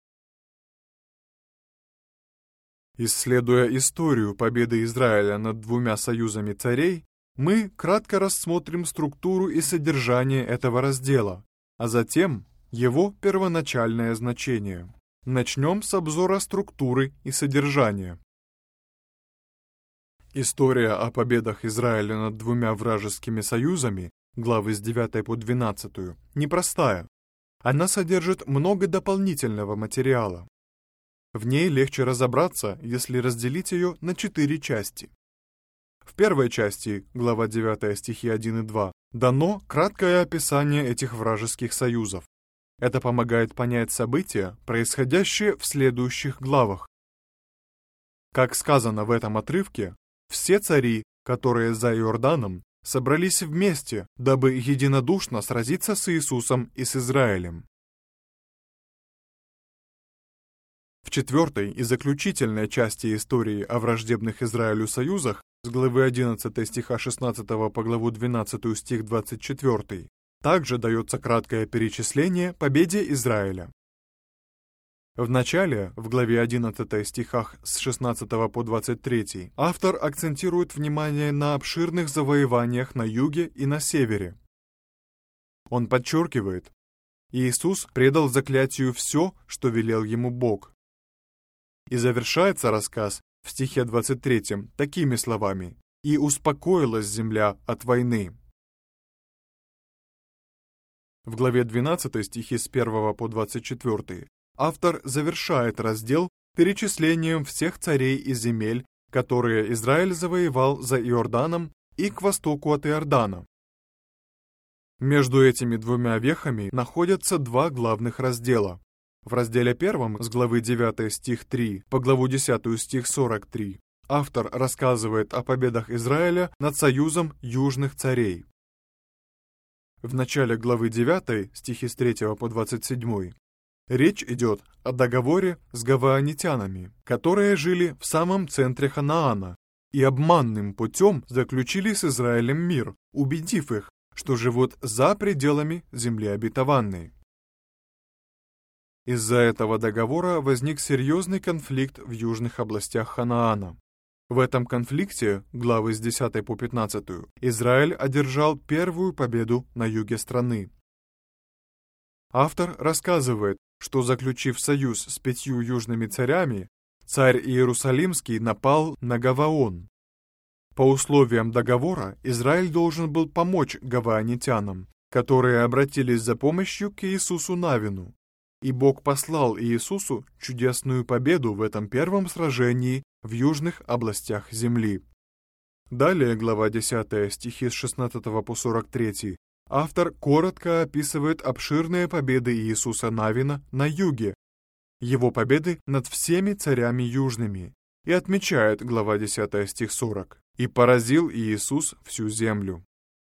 Speaker 2: Исследуя историю победы Израиля над 2 союзами царей, мы кратко рассмотрим структуру и содержание этого раздела, а затем его первоначальное значение. Начнем с обзора структуры и содержания. История о победах Израиля над 2 вражескими союзами, главы с 9 по 12, непростая. Она содержит много дополнительного материала. В ней легче разобраться, если разделить ее на 4 части. В первой части, глава 9, стихи 1 и 2, дано краткое описание этих вражеских союзов. Это помогает понять события, происходящие в следующих главах. Как сказано в этом отрывке, все цари, которые за Иорданом, собрались вместе, дабы единодушно сразиться с Иисусом и с Израилем. В 4 и заключительной части истории о враждебных Израилю союзах, с главы 11 стиха 16 по главу 12 стих 24, также дается краткое перечисление победе Израиля. В начале, в главе 11 стихах с 16 по 23, автор акцентирует внимание на обширных завоеваниях на юге и на севере. Он подчеркивает: Иисус предал заклятию все, что велел ему Бог. И завершается рассказ в стихе 23 такими словами: «И успокоилась земля от войны». В главе 12 стихи с 1 по 24 автор завершает раздел перечислением всех царей и земель, которые Израиль завоевал за Иорданом и к востоку от Иордана. Между этими двумя вехами находятся два главных раздела. В разделе 1 с главы 9 стих 3 по главу 10 стих 43 автор рассказывает о победах Израиля над союзом южных царей. В начале главы 9 стихи с 3 по 27 речь идет о договоре с гаваонитянами, которые жили в самом центре Ханаана и обманным путем заключили с Израилем мир, убедив их, что живут за пределами земли обетованной. Из-за этого договора возник серьезный конфликт в южных областях Ханаана. В этом конфликте, главы с 10 по 15, Израиль одержал первую победу на юге страны. Автор рассказывает, что, заключив союз с 5 южными царями, царь Иерусалимский напал на Гаваон. По условиям договора Израиль должен был помочь гаваонитянам, которые обратились за помощью к Иисусу Навину, и Бог послал Иисусу чудесную победу в этом первом сражении в южных областях земли. Далее, глава 10, стихи с 16 по 43, автор коротко описывает обширные победы Иисуса Навина на юге, его победы над всеми царями южными, и отмечает, глава 10, стих 40, «И поразил Иисус всю землю».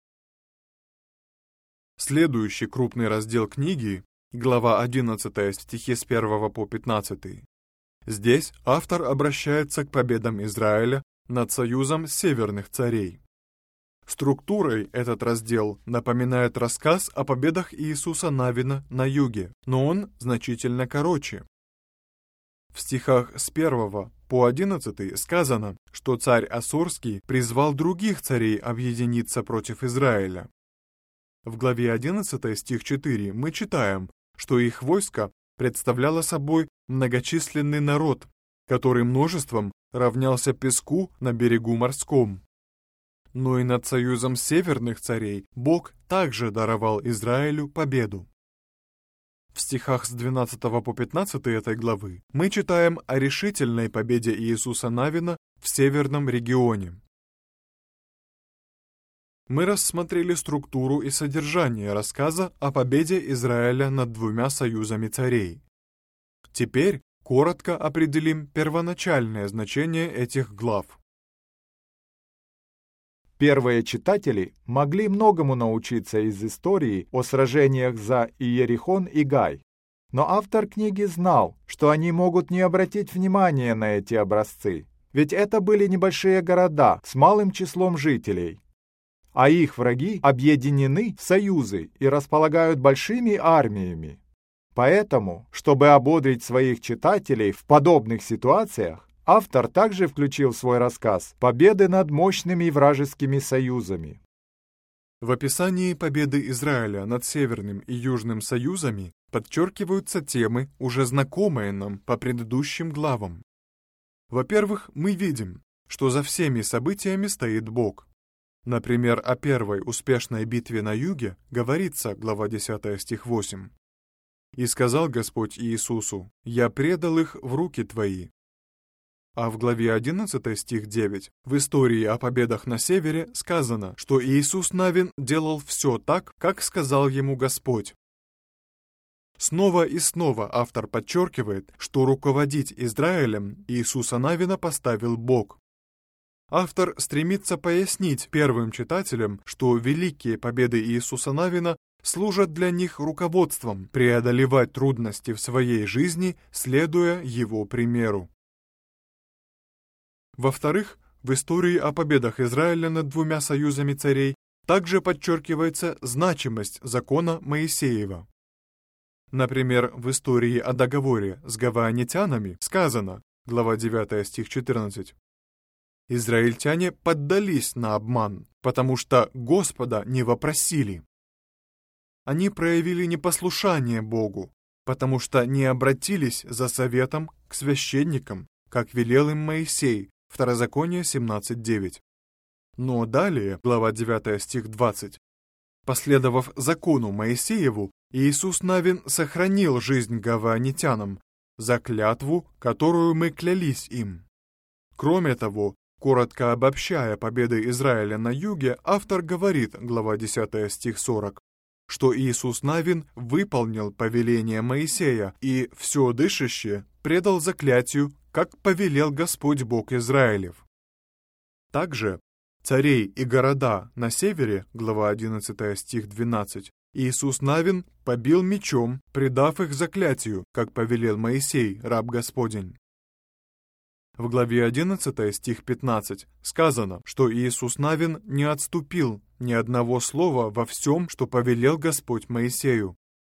Speaker 2: Следующий крупный раздел книги, глава 11, стихи с 1 по 15. Здесь автор обращается к победам Израиля над союзом северных царей. Структурой этот раздел напоминает рассказ о победах Иисуса Навина на юге, но он значительно короче. В стихах с 1 по 11 сказано, что царь Ассурский призвал других царей объединиться против Израиля. В главе 11 стих 4 мы читаем, что их войско представляло собой многочисленный народ, который множеством равнялся песку на берегу морском. Но и над союзом северных царей Бог также даровал Израилю победу. В стихах с 12 по 15 этой главы мы читаем о решительной победе Иисуса Навина в северном регионе. Мы рассмотрели структуру и содержание рассказа о победе Израиля над двумя союзами царей. Теперь коротко определим первоначальное значение этих глав.
Speaker 1: Первые читатели могли многому научиться из истории о сражениях за Иерихон и Гай. Но автор книги знал, что они могут не обратить внимания на эти образцы, ведь это были небольшие города с малым числом жителей. А их враги объединены в союзы и располагают большими армиями. Поэтому, чтобы ободрить своих читателей в подобных ситуациях, автор также включил в свой рассказ победы над мощными вражескими союзами.
Speaker 2: В описании победы Израиля над Северным и Южным союзами подчеркиваются темы, уже знакомые нам по предыдущим главам. Во-первых, мы видим, что за всеми событиями стоит Бог. Например, о первой успешной битве на юге говорится, глава 10, стих 8. «И сказал Господь Иисусу: Я предал их в руки твои». А в главе 11, стих 9, в истории о победах на севере сказано, что Иисус Навин делал все так, как сказал ему Господь. Снова и снова автор подчеркивает, что руководить Израилем Иисуса Навина поставил Бог. Автор стремится пояснить первым читателям, что великие победы Иисуса Навина служат для них руководством преодолевать трудности в своей жизни, следуя его примеру. Во-вторых, в истории о победах Израиля над двумя союзами царей также подчеркивается значимость закона Моисеева. Например, в истории о договоре с гаваонитянами сказано, глава 9, стих 14, «Израильтяне поддались на обман, потому что Господа не вопросили». Они проявили непослушание Богу, потому что не обратились за советом к священникам, как велел им Моисей, Второзаконие 17:9. Но далее, глава 9, стих 20, «Последовав закону Моисееву, Иисус Навин сохранил жизнь гаваонитянам за клятву, которую мы клялись им». Кроме того, коротко обобщая победы Израиля на юге, автор говорит, глава 10, стих 40, что Иисус Навин выполнил повеление Моисея и все дышащее предал заклятию, как повелел Господь Бог Израилев. Также царей и города на севере, глава 11, стих 12, Иисус Навин побил мечом, предав их заклятию, как повелел Моисей, раб Господень. В главе 11, стих 15, сказано, что Иисус Навин не отступил ни одного слова во всем, что повелел Господь Моисею.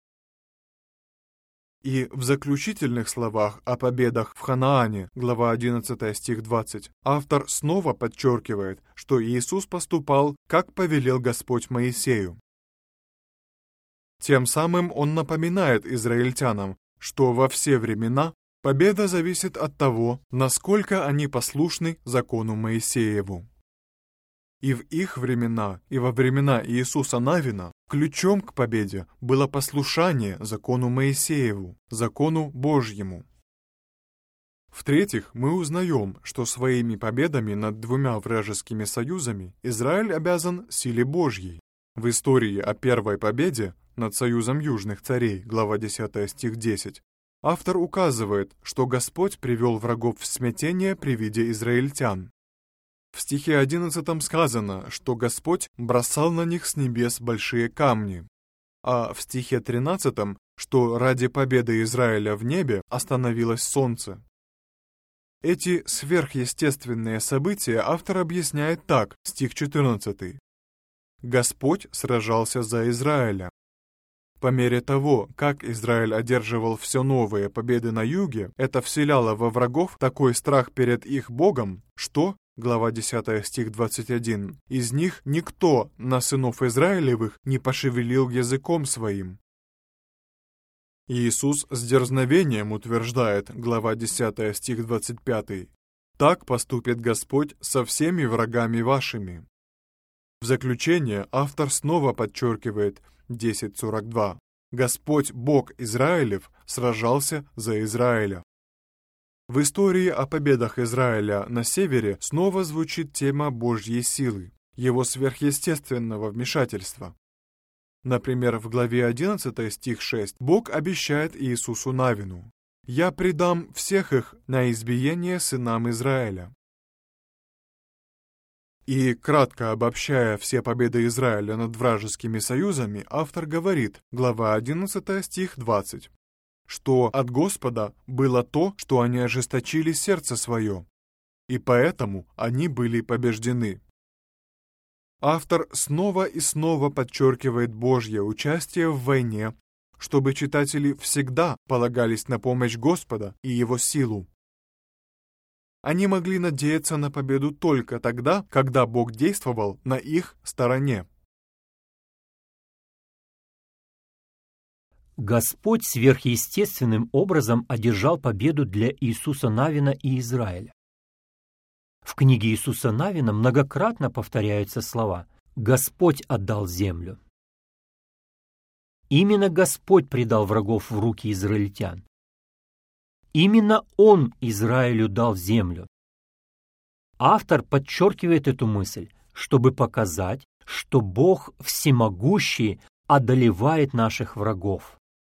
Speaker 2: И в заключительных словах о победах в Ханаане, глава 11, стих 20, автор снова подчеркивает, что Иисус поступал, как повелел Господь Моисею. Тем самым он напоминает израильтянам, что во все времена победа зависит от того, насколько они послушны закону Моисееву. И в их времена, и во времена Иисуса Навина ключом к победе было послушание закону Моисееву, закону Божьему. В-третьих, мы узнаем, что своими победами над двумя вражескими союзами Израиль обязан силе Божьей. В истории о первой победе над союзом южных царей, глава 10, стих 10, автор указывает, что Господь привел врагов в смятение при виде израильтян. В стихе 11 сказано, что Господь бросал на них с небес большие камни, а в стихе 13, что ради победы Израиля в небе остановилось солнце. Эти сверхъестественные события автор объясняет так, стих 14. Господь сражался за Израиля. По мере того, как Израиль одерживал все новые победы на юге, это вселяло во врагов такой страх перед их Богом, что, глава 10, стих 21, из них никто на сынов Израилевых не пошевелил языком своим. Иисус с дерзновением утверждает, глава 10, стих 25, «Так поступит Господь со всеми врагами вашими». В заключение автор снова подчеркивает 10:42. Господь Бог Израилев сражался за Израиля. В истории о победах Израиля на севере снова звучит тема Божьей силы, его сверхъестественного вмешательства. Например, в главе 11, стих 6, Бог обещает Иисусу Навину: «Я предам всех их на избиение сынам Израиля». И, кратко обобщая все победы Израиля над вражескими союзами, автор говорит, глава 11, стих 20, что от Господа было то, что они ожесточили сердце свое, и поэтому они были побеждены. Автор снова и снова подчеркивает Божье участие в войне, чтобы читатели всегда полагались на помощь Господа и Его силу. Они могли надеяться на победу только тогда, когда Бог действовал на их стороне.
Speaker 3: Господь сверхъестественным образом одержал победу для Иисуса Навина и Израиля. В книге Иисуса Навина многократно повторяются слова «Господь отдал землю». Именно Господь предал врагов в руки израильтян. Именно Он Израилю дал землю. Автор подчеркивает эту мысль, чтобы показать, что Бог всемогущий одолевает наших врагов.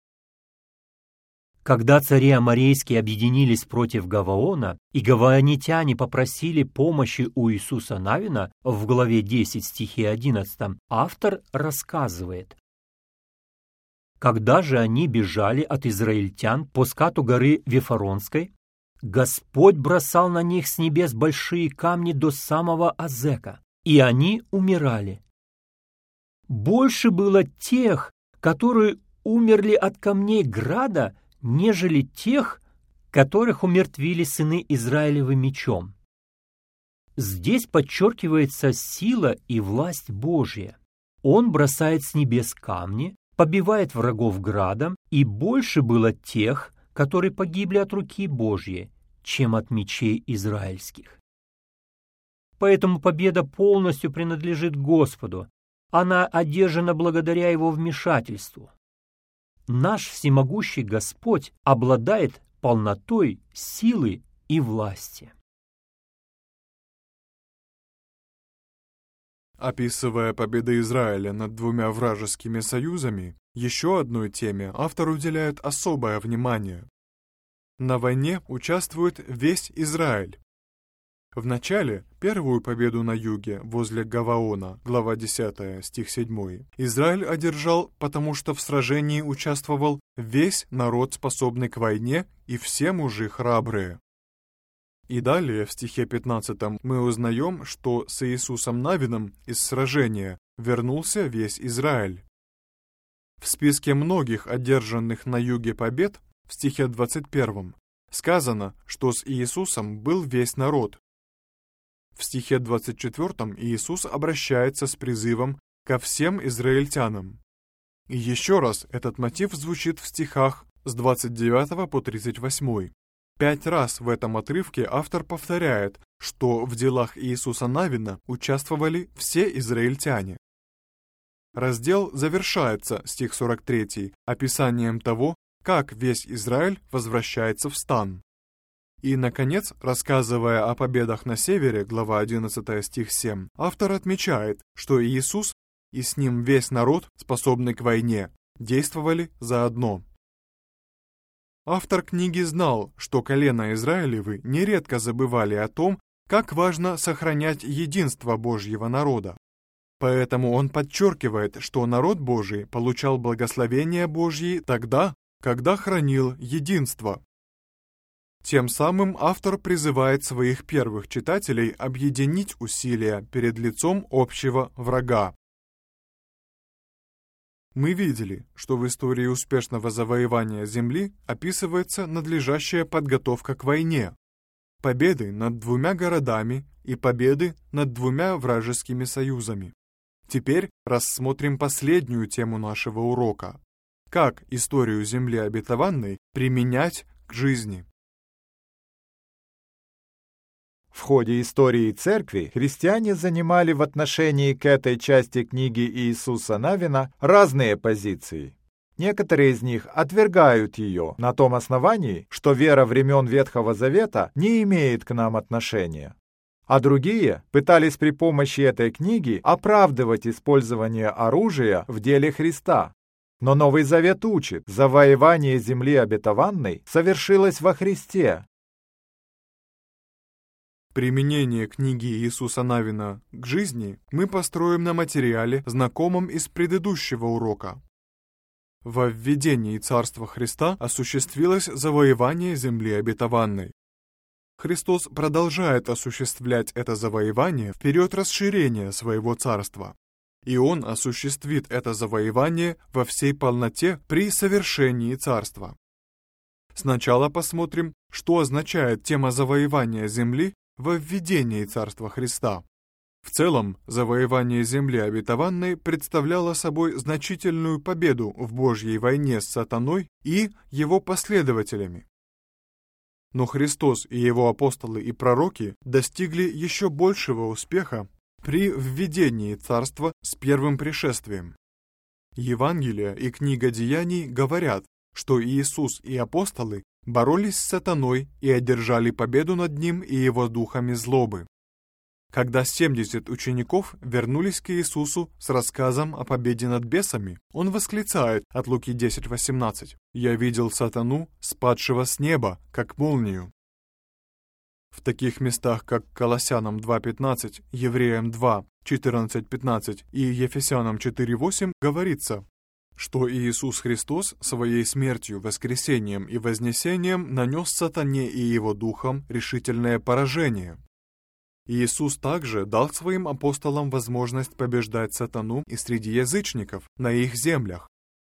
Speaker 3: Когда цари аморейские объединились против Гаваона, и гаваонитяне попросили помощи у Иисуса Навина, в главе 10 стихе 11, автор рассказывает: «Когда же они бежали от израильтян по скату горы Вифаронской, Господь бросал на них с небес большие камни до самого Азека, и они умирали. Больше было тех, которые умерли от камней града, нежели тех, которых умертвили сыны Израилевы мечом. Здесь подчеркивается сила и власть Божья. Он бросает с небес камни, побивает врагов градом, и больше было тех, которые погибли от руки Божьей, чем от мечей израильских. Поэтому победа полностью принадлежит Господу. Она одержана благодаря Его вмешательству. Наш всемогущий Господь обладает полнотой силы и власти.
Speaker 2: Описывая победы Израиля над двумя вражескими союзами, еще одной теме автор уделяет особое внимание. На войне участвует весь Израиль. Вначале первую победу на юге, возле Гаваона, глава 10, стих 7, Израиль одержал, потому что в сражении участвовал весь народ, способный к войне, и все мужи храбрые. И далее, в стихе 15, мы узнаем, что с Иисусом Навином из сражения вернулся весь Израиль. В списке многих одержанных на юге побед, в стихе 21, сказано, что с Иисусом был весь народ. В стихе 24 Иисус обращается с призывом ко всем израильтянам. И еще раз этот мотив звучит в стихах с 29 по 38. 5 раз в этом отрывке автор повторяет, что в делах Иисуса Навина участвовали все израильтяне. Раздел завершается, стих 43, описанием того, как весь Израиль возвращается в стан. И, наконец, рассказывая о победах на севере, глава 11, стих 7, автор отмечает, что Иисус и с ним весь народ, способный к войне, действовали заодно. Автор книги знал, что колена Израилевы нередко забывали о том, как важно сохранять единство Божьего народа. Поэтому он подчеркивает, что народ Божий получал благословения Божьи тогда, когда хранил единство. Тем самым автор призывает своих первых читателей объединить усилия перед лицом общего врага. Мы видели, что в истории успешного завоевания земли описывается надлежащая подготовка к войне, победы над двумя городами и победы над двумя вражескими союзами. Теперь рассмотрим последнюю тему нашего урока. Как историю земли обетованной применять к жизни?
Speaker 1: В ходе истории церкви христиане занимали в отношении к этой части книги Иисуса Навина разные позиции. Некоторые из них отвергают ее на том основании, что вера времен Ветхого Завета не имеет к нам отношения. А другие пытались при помощи этой книги оправдывать использование оружия в деле Христа. Но Новый Завет учит, завоевание земли обетованной совершилось во Христе.
Speaker 2: Применение книги Иисуса Навина к жизни мы построим на материале, знакомом из предыдущего урока. Во введении Царства Христа осуществилось завоевание земли обетованной. Христос продолжает осуществлять это завоевание в период расширения своего царства. И Он осуществит это завоевание во всей полноте при совершении царства. Сначала посмотрим, что означает тема завоевания земли во введении Царства Христа. В целом, завоевание земли обетованной представляло собой значительную победу в Божьей войне с сатаной и его последователями. Но Христос и его апостолы и пророки достигли еще большего успеха при введении Царства с первым пришествием. Евангелие и книга Деяний говорят, что Иисус и апостолы боролись с сатаной и одержали победу над ним и его духами злобы. Когда 70 учеников вернулись к Иисусу с рассказом о победе над бесами, он восклицает от Луки 10:18: «Я видел сатану, спадшего с неба, как молнию». В таких местах, как Колоссянам 2:15, Евреям 2:14-15 и Ефесянам 4:8 говорится, что Иисус Христос своей смертью, воскресением и вознесением нанес сатане и его духам решительное поражение. Иисус также дал своим апостолам возможность побеждать сатану и среди язычников, на их землях,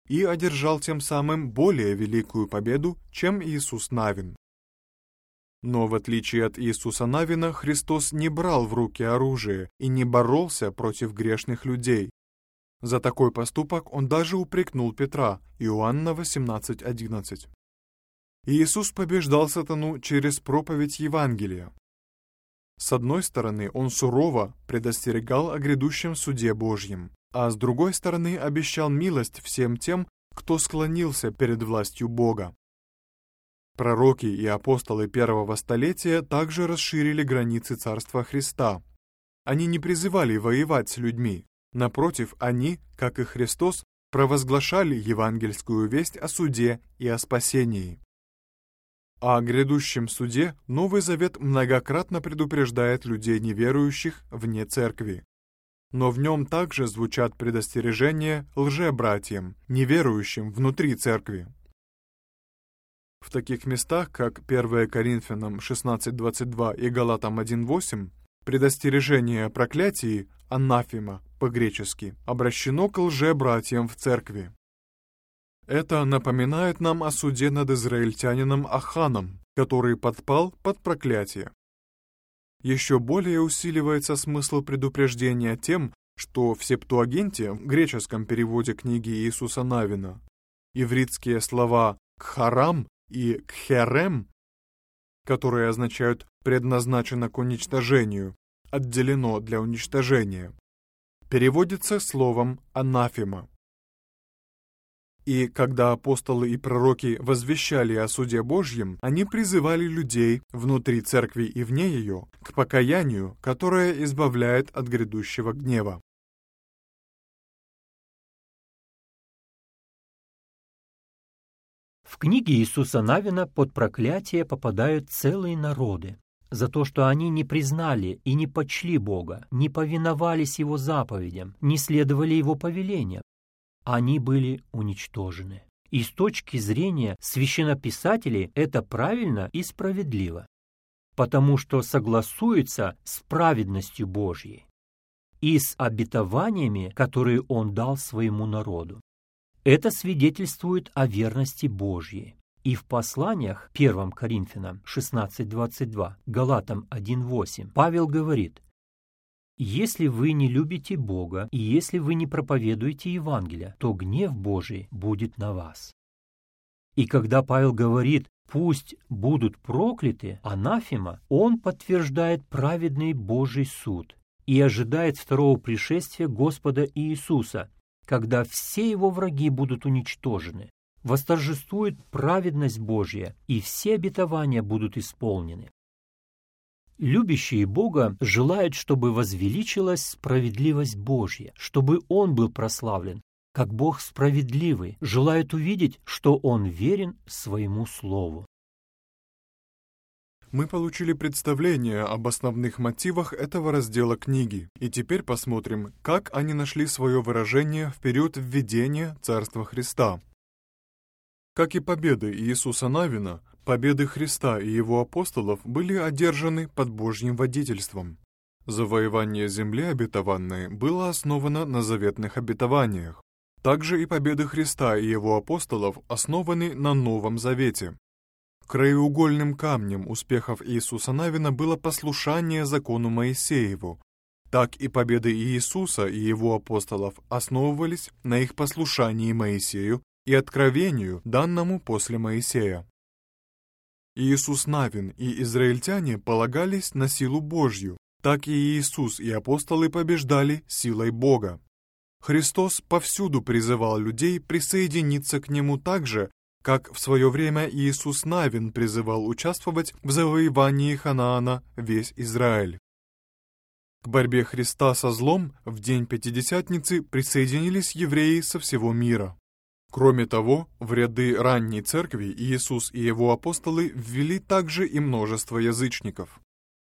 Speaker 2: и одержал тем самым более великую победу, чем Иисус Навин. Но в отличие от Иисуса Навина, Христос не брал в руки оружие и не боролся против грешных людей. За такой поступок он даже упрекнул Петра, Иоанна 18:11. Иисус побеждал сатану через проповедь Евангелия. С одной стороны, он сурово предостерегал о грядущем суде Божьем, а с другой стороны обещал милость всем тем, кто склонился перед властью Бога. Пророки и апостолы первого столетия также расширили границы Царства Христа. Они не призывали воевать с людьми. Напротив, они, как и Христос, провозглашали евангельскую весть о суде и о спасении. А о грядущем суде Новый Завет многократно предупреждает людей неверующих вне церкви. Но в нем также звучат предостережения лжебратьям, неверующим внутри церкви. В таких местах, как 1 Коринфянам 16:22 и Галатам 1:8, предостережение о проклятии, анафема по-гречески, обращено к лжебратьям в церкви. Это напоминает нам о суде над израильтянином Аханом, который подпал под проклятие. Еще более усиливается смысл предупреждения тем, что в Септуагинте, в греческом переводе книги Иисуса Навина, ивритские слова «кхарам» и «кхерем», которые означают «предназначено к уничтожению», «отделено для уничтожения», переводится словом «анафема». И когда апостолы и пророки возвещали о суде Божьем, они призывали людей внутри церкви и вне ее к покаянию, которое избавляет от грядущего гнева.
Speaker 3: В книге Иисуса Навина под проклятие попадают целые народы за то, что они не признали и не почли Бога, не повиновались Его заповедям, не следовали Его повелениям. Они были уничтожены. И с точки зрения священнописателей это правильно и справедливо, потому что согласуется с праведностью Божьей и с обетованиями, которые Он дал своему народу. Это свидетельствует о верности Божьей. И в посланиях 1 Коринфянам 16:22, Галатам 1:8 Павел говорит: «Если вы не любите Бога, и если вы не проповедуете Евангелие, то гнев Божий будет на вас». И когда Павел говорит «пусть будут прокляты», анафема, он подтверждает праведный Божий суд и ожидает второго пришествия Господа Иисуса, когда все его враги будут уничтожены, восторжествует праведность Божья, и все обетования будут исполнены. Любящие Бога желают, чтобы возвеличилась справедливость Божья, чтобы Он был прославлен, как Бог справедливый, желают увидеть, что Он верен своему Слову.
Speaker 2: Мы получили представление об основных мотивах этого раздела книги, и теперь посмотрим, как они нашли свое выражение в период введения Царства Христа. Как и победы Иисуса Навина, победы Христа и Его апостолов были одержаны под Божьим водительством. Завоевание земли обетованной было основано на заветных обетованиях. Также и победы Христа и Его апостолов основаны на Новом Завете. Краеугольным камнем успехов Иисуса Навина было послушание закону Моисееву. Так и победы Иисуса и Его апостолов основывались на их послушании Моисею и откровению, данному после Моисея. Иисус Навин и израильтяне полагались на силу Божью, так и Иисус и апостолы побеждали силой Бога. Христос повсюду призывал людей присоединиться к Нему так же, как в свое время Иисус Навин призывал участвовать в завоевании Ханаана весь Израиль. К борьбе Христа со злом в день Пятидесятницы присоединились евреи со всего мира. Кроме того, в ряды ранней церкви Иисус и Его апостолы ввели также и множество язычников.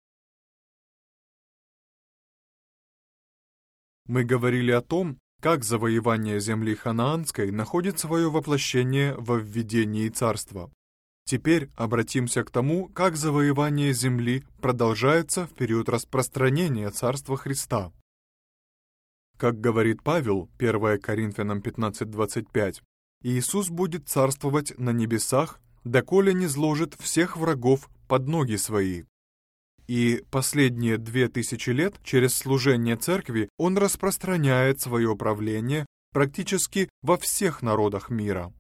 Speaker 2: Мы говорили о том, как завоевание земли ханаанской находит свое воплощение во введении царства. Теперь обратимся к тому, как завоевание земли продолжается в период распространения Царства Христа. Как говорит Павел, 1 Коринфянам 15:25, Иисус будет царствовать на небесах, доколе не сложит всех врагов под ноги свои. И последние 2000 лет через служение церкви Он распространяет свое правление практически во всех народах мира.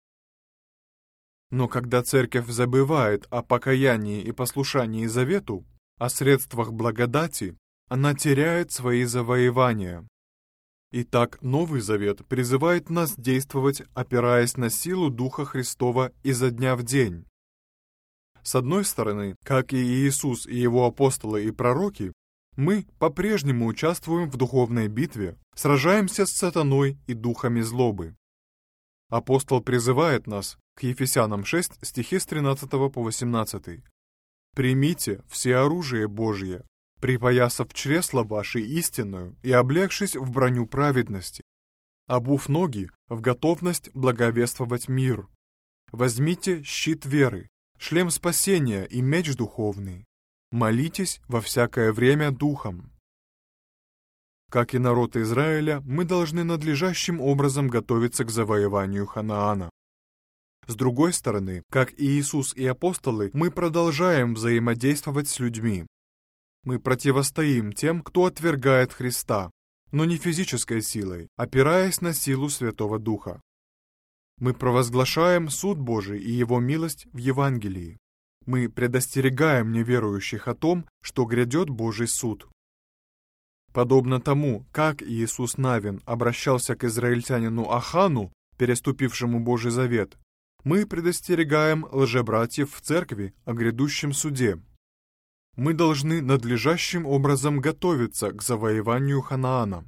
Speaker 2: Но когда церковь забывает о покаянии и послушании завету, о средствах благодати, она теряет свои завоевания. Итак, Новый Завет призывает нас действовать, опираясь на силу Духа Христова изо дня в день. С одной стороны, как и Иисус и Его апостолы и пророки, мы по-прежнему участвуем в духовной битве, сражаемся с сатаной и духами злобы. Апостол призывает нас к Ефесянам 6, стихи с 13 по 18. «Примите все оружие Божье, припоясав чресла ваши истинную и облегшись в броню праведности, обув ноги в готовность благовествовать мир. Возьмите щит веры, шлем спасения и меч духовный. Молитесь во всякое время духом». Как и народ Израиля, мы должны надлежащим образом готовиться к завоеванию Ханаана. С другой стороны, как и Иисус и апостолы, мы продолжаем взаимодействовать с людьми. Мы противостоим тем, кто отвергает Христа, но не физической силой, опираясь на силу Святого Духа. Мы провозглашаем суд Божий и Его милость в Евангелии. Мы предостерегаем неверующих о том, что грядет Божий суд. Подобно тому, как Иисус Навин обращался к израильтянину Ахану, переступившему Божий завет, мы предостерегаем лжебратьев в церкви о грядущем суде. Мы должны надлежащим образом готовиться к завоеванию Ханаана.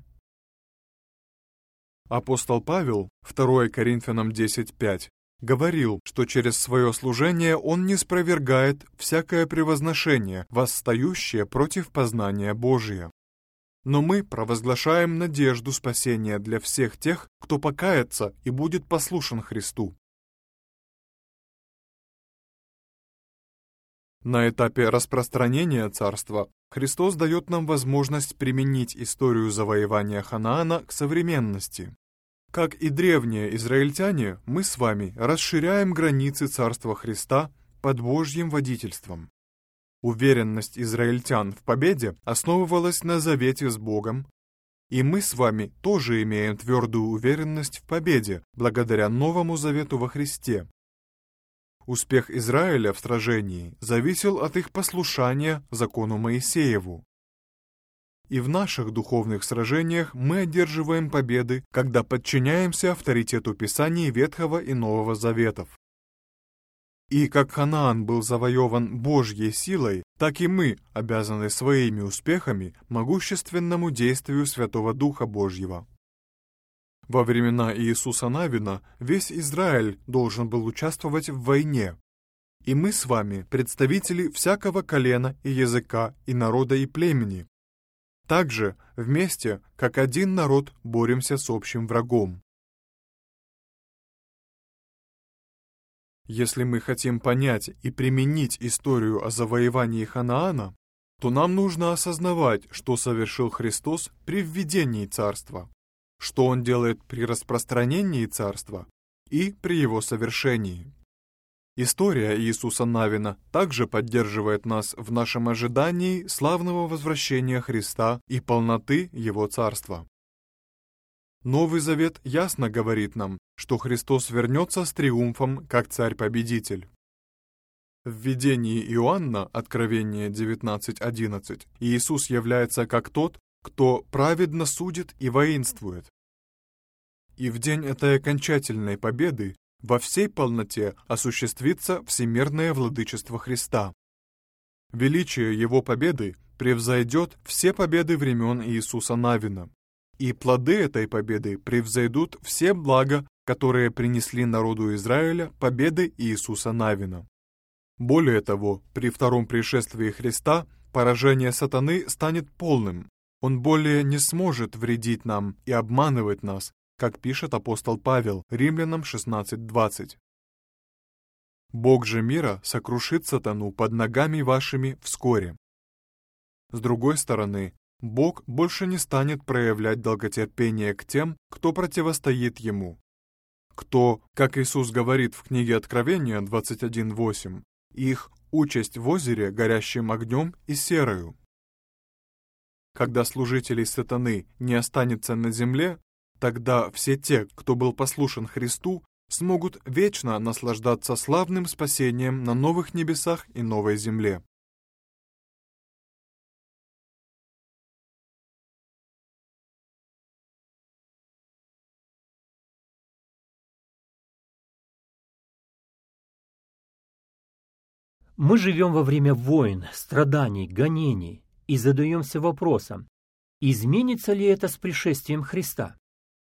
Speaker 2: Апостол Павел, 2 Коринфянам 10:5, говорил, что через свое служение он не спровергает всякое превозношение, восстающее против познания Божия. Но мы провозглашаем надежду спасения для всех тех, кто покается и будет послушен Христу. На этапе распространения царства Христос дает нам возможность применить историю завоевания Ханаана к современности. Как и древние израильтяне, мы с вами расширяем границы царства Христа под Божьим водительством. Уверенность израильтян в победе основывалась на завете с Богом, и мы с вами тоже имеем твердую уверенность в победе благодаря Новому Завету во Христе. Успех Израиля в сражении зависел от их послушания закону Моисееву. И в наших духовных сражениях мы одерживаем победы, когда подчиняемся авторитету Писаний Ветхого и Нового Заветов. И как Ханаан был завоеван Божьей силой, так и мы обязаны своими успехами могущественному действию Святого Духа Божьего. Во времена Иисуса Навина весь Израиль должен был участвовать в войне. И мы с вами представители всякого колена и языка, и народа, и племени. Также вместе, как один народ, боремся с общим врагом. Если мы хотим понять и применить историю о завоевании Ханаана, то нам нужно осознавать, что совершил Христос при введении царства, что Он делает при распространении царства и при его совершении. История Иисуса Навина также поддерживает нас в нашем ожидании славного возвращения Христа и полноты Его царства. Новый Завет ясно говорит нам, что Христос вернется с триумфом как царь-победитель. В видении Иоанна, Откровение 19:11, Иисус является как тот, кто праведно судит и воинствует. И в день этой окончательной победы во всей полноте осуществится всемирное владычество Христа. Величие Его победы превзойдет все победы времен Иисуса Навина, и плоды этой победы превзойдут все блага, которые принесли народу Израиля победы Иисуса Навина. Более того, при втором пришествии Христа поражение сатаны станет полным. Он более не сможет вредить нам и обманывать нас, как пишет апостол Павел Римлянам 16:20. «Бог же мира сокрушит сатану под ногами вашими вскоре». С другой стороны, Бог больше не станет проявлять долготерпение к тем, кто противостоит Ему. кто, как Иисус говорит в книге Откровения 21:8, их участь в озере, горящим огнем и серою. Когда служителей сатаны не останется на земле, тогда все те, кто был послушен Христу, смогут вечно наслаждаться славным спасением на новых небесах и новой земле.
Speaker 3: Мы живем во время войн, страданий, гонений и задаемся вопросом, изменится ли это с пришествием Христа?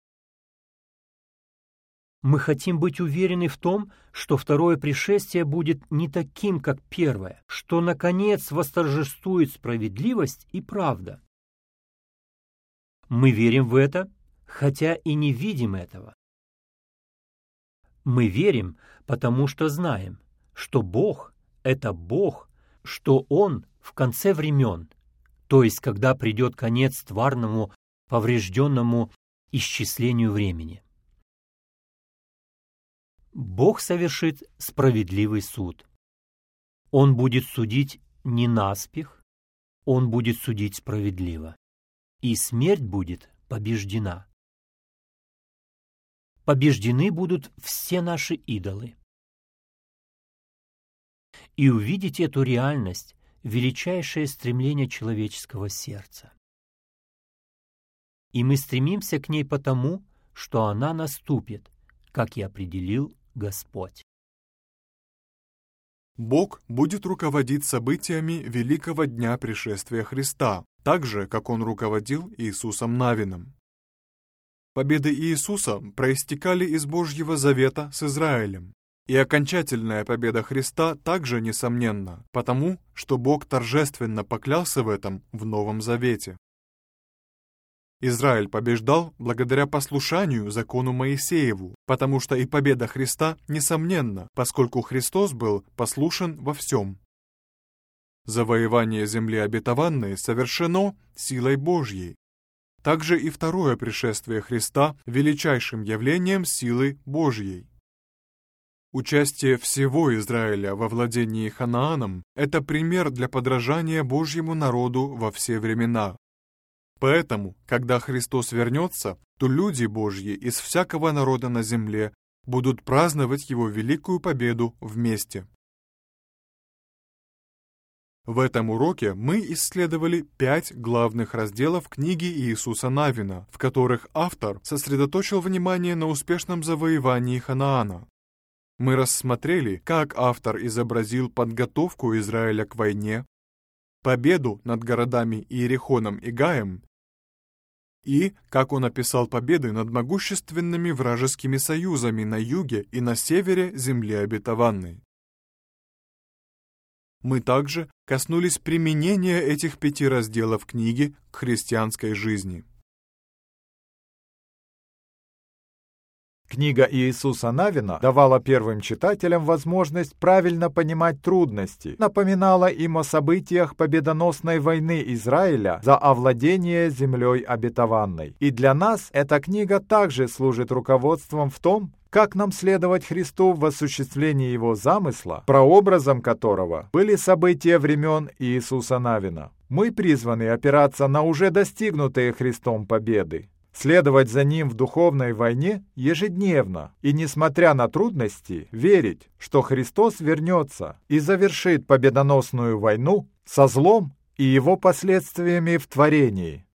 Speaker 3: Мы хотим быть уверены в том, что второе пришествие будет не таким, как первое, что, наконец, восторжествует справедливость и правда. Мы верим в это, хотя и не видим этого. Мы верим, потому что знаем, что Бог — это Бог, что Он в конце времен, то есть когда придет конец тварному, поврежденному исчислению времени. Бог совершит справедливый суд. Он будет судить не наспех, Он будет судить справедливо, и смерть будет побеждена. Побеждены будут все наши идолы. И увидеть эту реальность — величайшее стремление человеческого сердца. И мы стремимся к ней потому, что она наступит, как и определил Господь.
Speaker 2: Бог будет руководить событиями великого дня пришествия Христа, так же, как Он руководил Иисусом Навином. Победы Иисуса проистекали из Божьего завета с Израилем, и окончательная победа Христа также несомненна, потому что Бог торжественно поклялся в этом в Новом Завете. Израиль побеждал благодаря послушанию закону Моисееву, потому что и победа Христа несомненна, поскольку Христос был послушен во всем. Завоевание земли обетованной совершено силой Божьей. Также и второе пришествие Христа величайшим явлением силы Божьей. Участие всего Израиля во владении Ханааном – это пример для подражания Божьему народу во все времена. Поэтому, когда Христос вернется, то люди Божьи из всякого народа на земле будут праздновать Его великую победу вместе. В этом уроке мы исследовали 5 главных разделов книги Иисуса Навина, в которых автор сосредоточил внимание на успешном завоевании Ханаана. Мы рассмотрели, как автор изобразил подготовку Израиля к войне, победу над городами Иерихоном и Гаем, и как он описал победы над могущественными вражескими союзами на юге и на севере земли обетованной. Мы также коснулись применения этих 5 разделов книги к христианской жизни.
Speaker 1: Книга Иисуса Навина давала первым читателям возможность правильно понимать трудности, напоминала им о событиях победоносной войны Израиля за овладение землей обетованной. И для нас эта книга также служит руководством в том, как нам следовать Христу в осуществлении Его замысла, прообразом которого были события времен Иисуса Навина. Мы призваны опираться на уже достигнутые Христом победы, следовать за Ним в духовной войне ежедневно и, несмотря на трудности, верить, что Христос вернется и завершит победоносную войну со злом и его последствиями в творении.